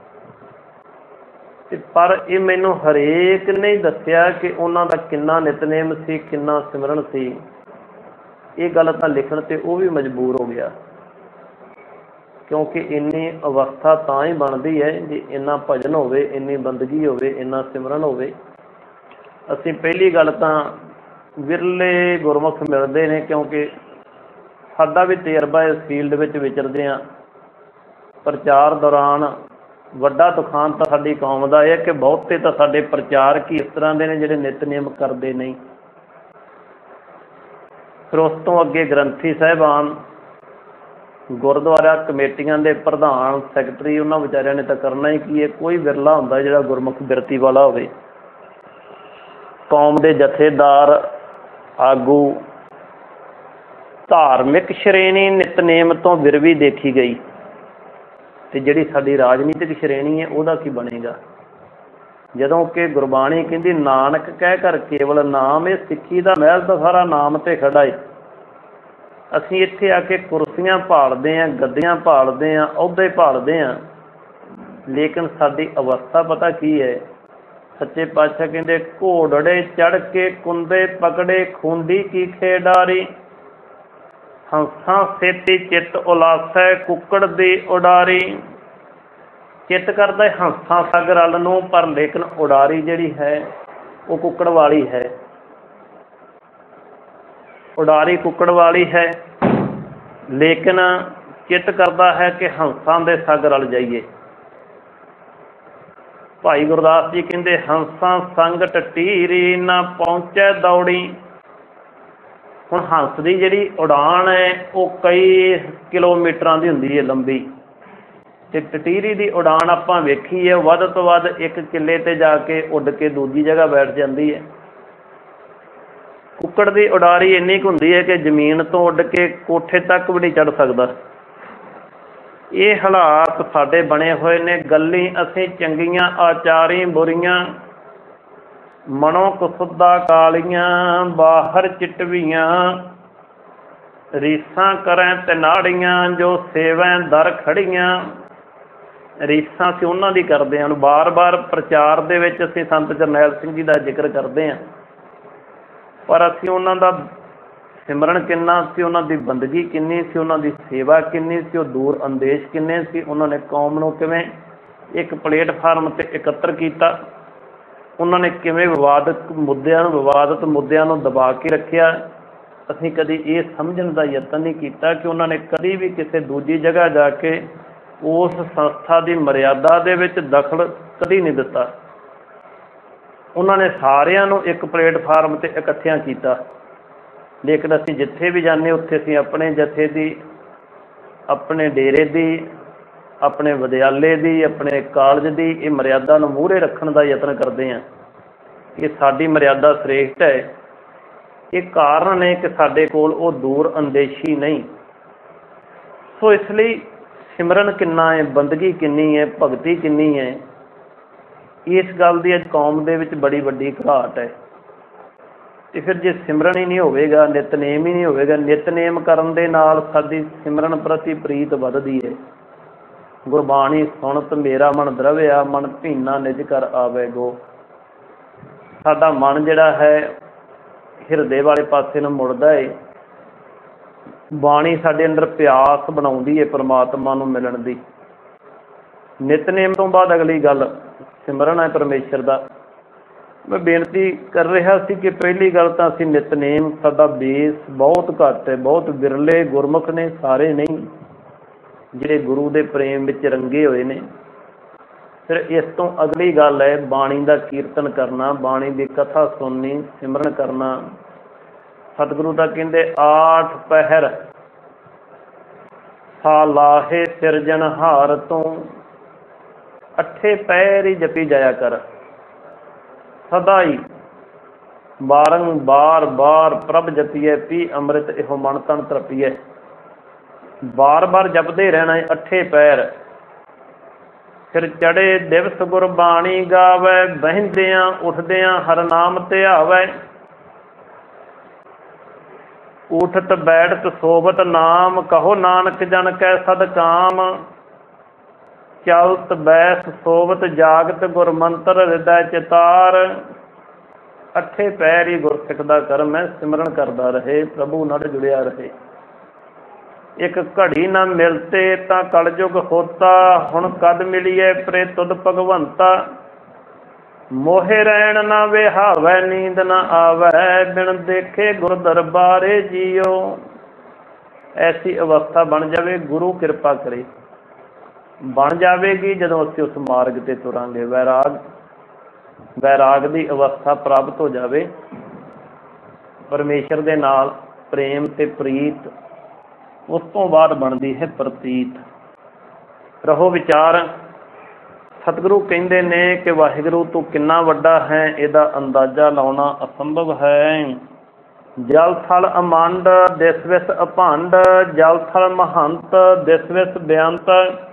S1: ਤੇ ਪਰ ਇਹ ਮੈਨੂੰ ਹਰੇਕ ਨੇ ਦੱਸਿਆ ਕਿ ਉਹਨਾਂ ਦਾ ਕਿੰਨਾ ਨਿਤਨੇਮ ਸੀ, ਕਿੰਨਾ ਸਿਮਰਨ ਸੀ। ਇਹ ਗੱਲ ਤਾਂ ਲਿਖਣ 'ਤੇ ਉਹ ਵੀ ਮਜਬੂਰ ਹੋ ਗਿਆ, ਕਿਉਂਕਿ ਇੰਨੀ ਅਵਸਥਾ ਤਾਂ ਹੀ ਬਣਦੀ ਹੈ ਜੇ ਇੰਨਾ ਭਜਨ ਹੋਵੇ, ਇੰਨੀ ਬੰਦਗੀ ਹੋਵੇ, ਇੰਨਾ ਸਿਮਰਨ ਹੋਵੇ। ਅਸੀਂ ਪਹਿਲੀ ਗੱਲ ਤਾਂ ਵਿਰਲੇ ਗੁਰਮੁਖ ਮਿਲਦੇ ਨੇ, ਕਿਉਂਕਿ ਸਾਡਾ ਵੀ ਤਜਰਬਾ ਇਸ ਫੀਲਡ ਵਿੱਚ ਵਿਚਰਦੇ ਹਾਂ। ਪ੍ਰਚਾਰ ਦੌਰਾਨ ਵੱਡਾ ਦੁਖਾਂਤ ਤਾਂ ਸਾਡੀ ਕੌਮ ਦਾ ਇਹ ਹੈ ਕਿ ਬਹੁਤੇ ਤਾਂ ਸਾਡੇ ਪ੍ਰਚਾਰਕ ਹੀ ਇਸ ਤਰ੍ਹਾਂ ਦੇ ਨੇ ਜਿਹੜੇ ਨਿਤਨੇਮ ਕਰਦੇ ਨਹੀਂ। ਫਿਰ ਉਸ ਤੋਂ ਅੱਗੇ ਗ੍ਰੰਥੀ ਸਾਹਿਬਾਨ, ਗੁਰਦੁਆਰਾ ਕਮੇਟੀਆਂ ਦੇ ਪ੍ਰਧਾਨ, ਸੈਕਟਰੀ, ਉਹਨਾਂ ਵਿਚਾਰਿਆਂ ਨੇ ਤਾਂ ਕਰਨਾ ਹੀ ਕੀ ਹੈ। ਕੋਈ ਵਿਰਲਾ ਹੁੰਦਾ ਜਿਹੜਾ ਗੁਰਮੁਖ ਬਿਰਤੀ ਵਾਲਾ ਹੋਵੇ। ਕੌਮ ਦੇ ਜਥੇਦਾਰ, ਆਗੂ, ਧਾਰਮਿਕ ਸ਼੍ਰੇਣੀ ਨਿਤਨੇਮ ਤੋਂ ਵਿਰਵੀ ਦੇਖੀ ਗਈ, ਅਤੇ ਜਿਹੜੀ ਸਾਡੀ ਰਾਜਨੀਤਿਕ ਸ਼੍ਰੇਣੀ ਹੈ ਉਹਦਾ ਕੀ ਬਣੇਗਾ। ਜਦੋਂ ਕਿ ਗੁਰਬਾਣੀ ਕਹਿੰਦੀ ਨਾਨਕ ਕਹਿ ਕਰ ਕੇਵਲ ਨਾਮ, ਇਹ ਸਿੱਖੀ ਦਾ ਮਹਿਲ ਤਾਂ ਸਾਰਾ ਨਾਮ 'ਤੇ ਖੜਾ ਹੈ। ਅਸੀਂ ਇੱਥੇ ਆ ਕੇ ਕੁਰਸੀਆਂ ਭਾਲਦੇ ਹਾਂ, ਗੱਦੀਆਂ ਭਾਲਦੇ ਹਾਂ, ਅਹੁਦੇ ਭਾਲਦੇ ਹਾਂ, ਲੇਕਿਨ ਸਾਡੀ ਅਵਸਥਾ ਪਤਾ ਕੀ ਹੈ। ਸੱਚੇ ਪਾਤਸ਼ਾਹ ਕਹਿੰਦੇ ਘੋੜੜੇ ਚੜ੍ਹ ਕੇ ਕੁੰਦੇ ਪਕੜੇ, ਖੂੰਡੀ ਕੀ ਖੇਡਾਰੀ। ਹੰਸਾਂ ਸੇਤੀ ਚਿੱਤ ਉਲਾਸੈ, ਕੁੱਕੜ ਦੀ ਉਡਾਰੀ। ਚਿੱਤ ਕਰਦਾ ਹੰਸਾਂ ਸਾਗਰ ਵੱਲ ਨੂੰ, ਪਰ ਲੇਕਿਨ ਉਡਾਰੀ ਜਿਹੜੀ ਹੈ ਉਹ ਕੁੱਕੜ ਵਾਲੀ ਹੈ। ਉਡਾਰੀ ਕੁੱਕੜ ਵਾਲੀ ਹੈ, ਲੇਕਿਨ ਚਿੱਤ ਕਰਦਾ ਹੈ ਕਿ ਹੰਸਾਂ ਦੇ ਸੰਗ ਰਲ ਜਾਈਏ। ਭਾਈ ਗੁਰਦਾਸ ਜੀ ਕਹਿੰਦੇ ਹੰਸਾਂ ਸੰਗ ਟਟੀਰੀ ਨਾ ਪਹੁੰਚੈ ਦੌੜੀ। ਹੁਣ ਹੰਸ ਦੀ ਜਿਹੜੀ ਉਡਾਨ ਹੈ ਉਹ ਕਈ ਕਿਲੋਮੀਟਰਾਂ ਦੀ ਹੁੰਦੀ ਹੈ ਲੰਬੀ, ਤੇ ਟਟੀਰੀ ਦੀ ਉਡਾਨ ਆਪਾਂ ਵੇਖੀ ਹੈ ਵੱਧ ਤੋਂ ਵੱਧ ਇੱਕ ਕਿੱਲੇ ਤੇ ਜਾ ਕੇ ਉੱਡ ਕੇ ਦੂਜੀ ਜਗ੍ਹਾ ਬੈਠ ਜਾਂਦੀ ਹੈ। ਕੁੱਕੜ ਦੀ ਉਡਾਰੀ ਇੰਨੀ ਕੁ ਹੁੰਦੀ ਹੈ ਕਿ ਜ਼ਮੀਨ ਤੋਂ ਉੱਡ ਕੇ ਕੋਠੇ ਤੱਕ ਵੀ ਨਹੀਂ ਚੜ੍ਹ ਸਕਦਾ। ਇਹ ਹਾਲਾਤ ਸਾਡੇ ਬਣੇ ਹੋਏ ਨੇ। ਗੱਲੀ ਅਸੀਂ ਚੰਗੀਆਂ ਆਚਾਰੀ ਬੁਰੀਆਂ, ਮਨੋਂ ਕੁਸੁੱਦਾ ਕਾਲੀਆਂ ਬਾਹਰ ਚਿਟਵੀਆਂ। ਰੀਸਾਂ ਕਰੈ ਤਿਨਾੜੀਆਂ ਜੋ ਸੇਵੈ ਦਰ ਖੜੀਆਂ। ਰੀਸਾਂ ਅਸੀਂ ਉਹਨਾਂ ਦੀ ਕਰਦੇ ਹਾਂ। ਬਾਰ ਬਾਰ ਪ੍ਰਚਾਰ ਦੇ ਵਿੱਚ ਅਸੀਂ ਸੰਤ ਜਰਨੈਲ ਸਿੰਘ ਜੀ ਦਾ ਜ਼ਿਕਰ ਕਰਦੇ ਹਾਂ, ਪਰ ਅਸੀਂ ਉਹਨਾਂ ਦਾ ਸਿਮਰਨ ਕਿੰਨਾ ਸੀ, ਉਹਨਾਂ ਦੀ ਬੰਦਗੀ ਕਿੰਨੀ ਸੀ, ਉਹਨਾਂ ਦੀ ਸੇਵਾ ਕਿੰਨੀ ਸੀ, ਉਹ ਦੂਰ ਅੰਦੇਸ਼ ਕਿੰਨੇ ਸੀ, ਉਹਨਾਂ ਨੇ ਕੌਮ ਨੂੰ ਕਿਵੇਂ ਇੱਕ ਪਲੇਟਫਾਰਮ 'ਤੇ ਇਕੱਤਰ ਕੀਤਾ, ਉਹਨਾਂ ਨੇ ਕਿਵੇਂ ਵਿਵਾਦਤ ਮੁੱਦਿਆਂ ਨੂੰ ਵਿਵਾਦਤ ਮੁੱਦਿਆਂ ਨੂੰ ਦਬਾ ਕੇ ਰੱਖਿਆ। ਅਸੀਂ ਕਦੀ ਇਹ ਸਮਝਣ ਦਾ ਯਤਨ ਨਹੀਂ ਕੀਤਾ ਕਿ ਉਹਨਾਂ ਨੇ ਕਦੀ ਵੀ ਕਿਸੇ ਦੂਜੀ ਜਗ੍ਹਾ ਜਾ ਕੇ ਉਸ ਸੰਸਥਾ ਦੀ ਮਰਿਆਦਾ ਦੇ ਵਿੱਚ ਦਖਲ ਕਦੀ ਨਹੀਂ ਦਿੱਤਾ। ਉਹਨਾਂ ਨੇ ਸਾਰਿਆਂ ਨੂੰ ਇੱਕ ਪਲੇਟਫਾਰਮ 'ਤੇ ਇਕੱਠਿਆਂ ਕੀਤਾ। ਲੇਕਿਨ ਅਸੀਂ ਜਿੱਥੇ ਵੀ ਜਾਂਦੇ ਉੱਥੇ ਅਸੀਂ ਆਪਣੇ ਜਥੇ ਦੀ, ਆਪਣੇ ਡੇਰੇ ਦੀ, ਆਪਣੇ ਵਿਦਿਆਲੇ ਦੀ, ਆਪਣੇ ਕਾਲਜ ਦੀ ਇਹ ਮਰਿਆਦਾ ਨੂੰ ਮੂਹਰੇ ਰੱਖਣ ਦਾ ਯਤਨ ਕਰਦੇ ਹਾਂ ਕਿ ਸਾਡੀ ਮਰਿਆਦਾ ਸ੍ਰੇਸ਼ਟ ਹੈ। ਇਹ ਕਾਰਨ ਨੇ ਕਿ ਸਾਡੇ ਕੋਲ ਉਹ ਦੂਰ ਅੰਦੇਸ਼ੀ ਨਹੀਂ। ਸੋ ਇਸ ਲਈ ਸਿਮਰਨ ਕਿੰਨਾ ਹੈ, ਬੰਦਗੀ ਕਿੰਨੀ ਹੈ, ਭਗਤੀ ਕਿੰਨੀ ਹੈ, ਇਸ ਗੱਲ ਦੀ ਅੱਜ ਕੌਮ ਦੇ ਵਿੱਚ ਬੜੀ ਵੱਡੀ ਘਾਟ ਹੈ। ਅਤੇ ਫਿਰ ਜੇ ਸਿਮਰਨ ਹੀ ਨਹੀਂ ਹੋਵੇਗਾ, ਨਿਤਨੇਮ ਹੀ ਨਹੀਂ ਹੋਵੇਗਾ, ਨਿਤਨੇਮ ਕਰਨ ਦੇ ਨਾਲ ਸਾਡੀ ਸਿਮਰਨ ਪ੍ਰਤੀ ਪ੍ਰੀਤ ਵੱਧਦੀ ਹੈ। ਗੁਰਬਾਣੀ ਸੁਣਤ ਮੇਰਾ ਮਨ ਦਰਵਿਆ, ਮਨ ਭੀਨਾ ਨਿਜ ਕਰ ਆਵੇ ਗੋ। ਸਾਡਾ ਮਨ ਜਿਹੜਾ ਹੈ ਹਿਰਦੇ ਵਾਲੇ ਪਾਸੇ ਨੂੰ ਮੁੜਦਾ ਹੈ। ਬਾਣੀ ਸਾਡੇ ਅੰਦਰ ਪਿਆਸ ਬਣਾਉਂਦੀ ਹੈ ਪਰਮਾਤਮਾ ਨੂੰ ਮਿਲਣ ਦੀ। ਨਿਤਨੇਮ ਤੋਂ ਬਾਅਦ ਅਗਲੀ ਗੱਲ ਸਿਮਰਨ ਹੈ ਪਰਮੇਸ਼ਰ ਦਾ। ਮੈਂ ਬੇਨਤੀ ਕਰ ਰਿਹਾ ਸੀ ਕਿ ਪਹਿਲੀ ਗੱਲ ਤਾਂ ਅਸੀਂ ਨਿਤਨੇਮ, ਸਾਡਾ ਬੇਸ ਬਹੁਤ ਘੱਟ ਹੈ, ਬਹੁਤ ਵਿਰਲੇ ਗੁਰਮੁਖ ਨੇ, ਸਾਰੇ ਨਹੀਂ ਜਿਹੜੇ ਗੁਰੂ ਦੇ ਪ੍ਰੇਮ ਵਿੱਚ ਰੰਗੇ ਹੋਏ ਨੇ। ਫਿਰ ਇਸ ਤੋਂ ਅਗਲੀ ਗੱਲ ਹੈ ਬਾਣੀ ਦਾ ਕੀਰਤਨ ਕਰਨਾ, ਬਾਣੀ ਦੀ ਕਥਾ ਸੁਣਨੀ, ਸਿਮਰਨ ਕਰਨਾ। ਸਤਿਗੁਰੂ ਤਾਂ ਕਹਿੰਦੇ ਆਠ ਪਹਿਰ ਸਾਲਾਹੇ ਸਿਰਜਣਹਾਰ ਤੋਂ, ਅੱਠੇ ਪਹਿਰ ਹੀ ਜਪੀ ਜਾਇਆ ਕਰ। ਸਦਾ ਹੀ ਬਾਰੰਬਾਰ ਬਾਰ ਪ੍ਰਭ ਜਪੀਏ, ਪੀ ਅੰਮ੍ਰਿਤ ਇਹੋ ਮਨ ਤਨ ਤਰਪੀਏ। ਬਾਰ ਬਾਰ ਜਪਦੇ ਰਹਿਣਾ ਹੈ ਅੱਠੇ ਪਹਿਰ। ਫਿਰ ਚੜੇ ਦਿਵਸ ਗੁਰਬਾਣੀ ਗਾਵੇ, ਬਹਿੰਦਿਆਂ ਉੱਠਦਿਆਂ ਹਰ ਨਾਮ ਧਿਆਵੇ। ਉਠਤ ਬੈਠਤ ਸੋਵਤ ਨਾਮ, ਕਹੋ ਨਾਨਕ ਜਨ ਕੈ ਸਦ ਕਾਮ। ਚਲਤ ਬੈਸ ਸੋਵਤ ਜਾਗਤ, ਗੁਰ ਮੰਤਰ ਹਿਰਦੈ ਚਿਤਾਰ। ਅੱਠੇ ਪੈਰ ਹੀ ਗੁਰਸਿੱਖ ਦਾ ਕਰਮ ਹੈ, ਸਿਮਰਨ ਕਰਦਾ ਰਹੇ, ਪ੍ਰਭੂ ਨਾਲ ਜੁੜਿਆ ਰਹੇ। ਇੱਕ ਘੜੀ ਨਾ ਮਿਲਤੇ ਤਾਂ ਕਲਯੁਗ ਹੋਤਾ, ਹੁਣ ਕਦ ਮਿਲੀਏ ਪ੍ਰੇ ਤੁਧ ਭਗਵੰਤਾ। ਮੋਹੇ ਰਹਿਣ ਨਾ ਵਿਹਾਵੈ, ਨੀਂਦ ਨਾ ਆਵੈ, ਬਿਨ ਦੇਖੇ ਗੁਰ ਦਰਬਾਰੇ ਜੀਓ। ਐਸੀ ਅਵਸਥਾ ਬਣ ਜਾਵੇ, ਗੁਰੂ ਕਿਰਪਾ ਕਰੇ। ਬਣ ਜਾਵੇਗੀ ਜਦੋਂ ਅਸੀਂ ਉਸ ਮਾਰਗ 'ਤੇ ਤੁਰਾਂਗੇ। ਵੈਰਾਗ ਵੈਰਾਗ ਦੀ ਅਵਸਥਾ ਪ੍ਰਾਪਤ ਹੋ ਜਾਵੇ, ਪਰਮੇਸ਼ਰ ਦੇ ਨਾਲ ਪ੍ਰੇਮ ਅਤੇ ਪ੍ਰੀਤ, ਉਸ ਤੋਂ ਬਾਅਦ ਬਣਦੀ ਹੈ ਪ੍ਰਤੀਤ। ਰਹੋ ਵਿਚਾਰ। ਸਤਿਗੁਰੂ ਕਹਿੰਦੇ ਨੇ ਕਿ ਵਾਹਿਗੁਰੂ ਤੂੰ ਕਿੰਨਾ ਵੱਡਾ ਹੈ, ਇਹਦਾ ਅੰਦਾਜ਼ਾ ਲਾਉਣਾ ਅਸੰਭਵ ਹੈ। ਜਲ ਥਲ ਅਮੰਡ ਦਿਸ ਵਿਸ ਅਭੰਡ, ਜਲ ਥਲ ਮਹੰਤ ਦਿਸ ਵਿਸ ਬੇਅੰਤ।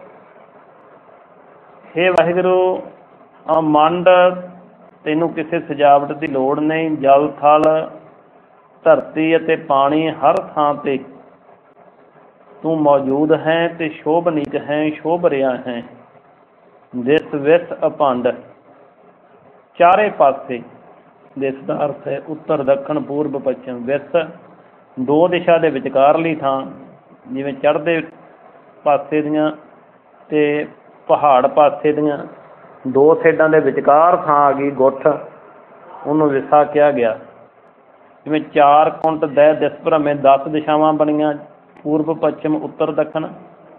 S1: ਹੇ ਵਾਹਿਗੁਰੂ, ਅਮੰਡ ਤੈਨੂੰ ਕਿਸੇ ਸਜਾਵਟ ਦੀ ਲੋੜ ਨਹੀਂ। ਜਲ ਥਲ ਧਰਤੀ ਅਤੇ ਪਾਣੀ ਹਰ ਥਾਂ 'ਤੇ ਤੂੰ ਮੌਜੂਦ ਹੈ ਅਤੇ ਸ਼ੋਭਨੀਕ ਹੈ, ਸ਼ੋਭ ਰਿਹਾ ਹੈ। ਦਿਸ ਵਿਸ ਅਭੰਡ, ਚਾਰੇ ਪਾਸੇ। ਦਿਸ ਦਾ ਅਰਥ ਹੈ ਉੱਤਰ, ਦੱਖਣ, ਪੂਰਬ, ਪੱਛਮ। ਵਿਸ ਦੋ ਦਿਸ਼ਾ ਦੇ ਵਿਚਕਾਰਲੀ ਥਾਂ, ਜਿਵੇਂ ਚੜ੍ਹਦੇ ਪਾਸੇ ਦੀਆਂ ਅਤੇ ਪਹਾੜ ਪਾਸੇ ਦੀਆਂ ਦੋ ਸਾਈਡਾਂ ਦੇ ਵਿਚਕਾਰ ਥਾਂ ਆ ਗਈ ਗੁੱਠ, ਉਹਨੂੰ ਵਿਸਾ ਕਿਹਾ ਗਿਆ। ਜਿਵੇਂ ਚਾਰ ਕੁੰਟ ਦਹਿ ਦਿਸ ਭਰਮੇ, ਦਸ ਦਿਸ਼ਾਵਾਂ ਬਣੀਆਂ, ਪੂਰਬ, ਪੱਛਮ, ਉੱਤਰ, ਦੱਖਣ।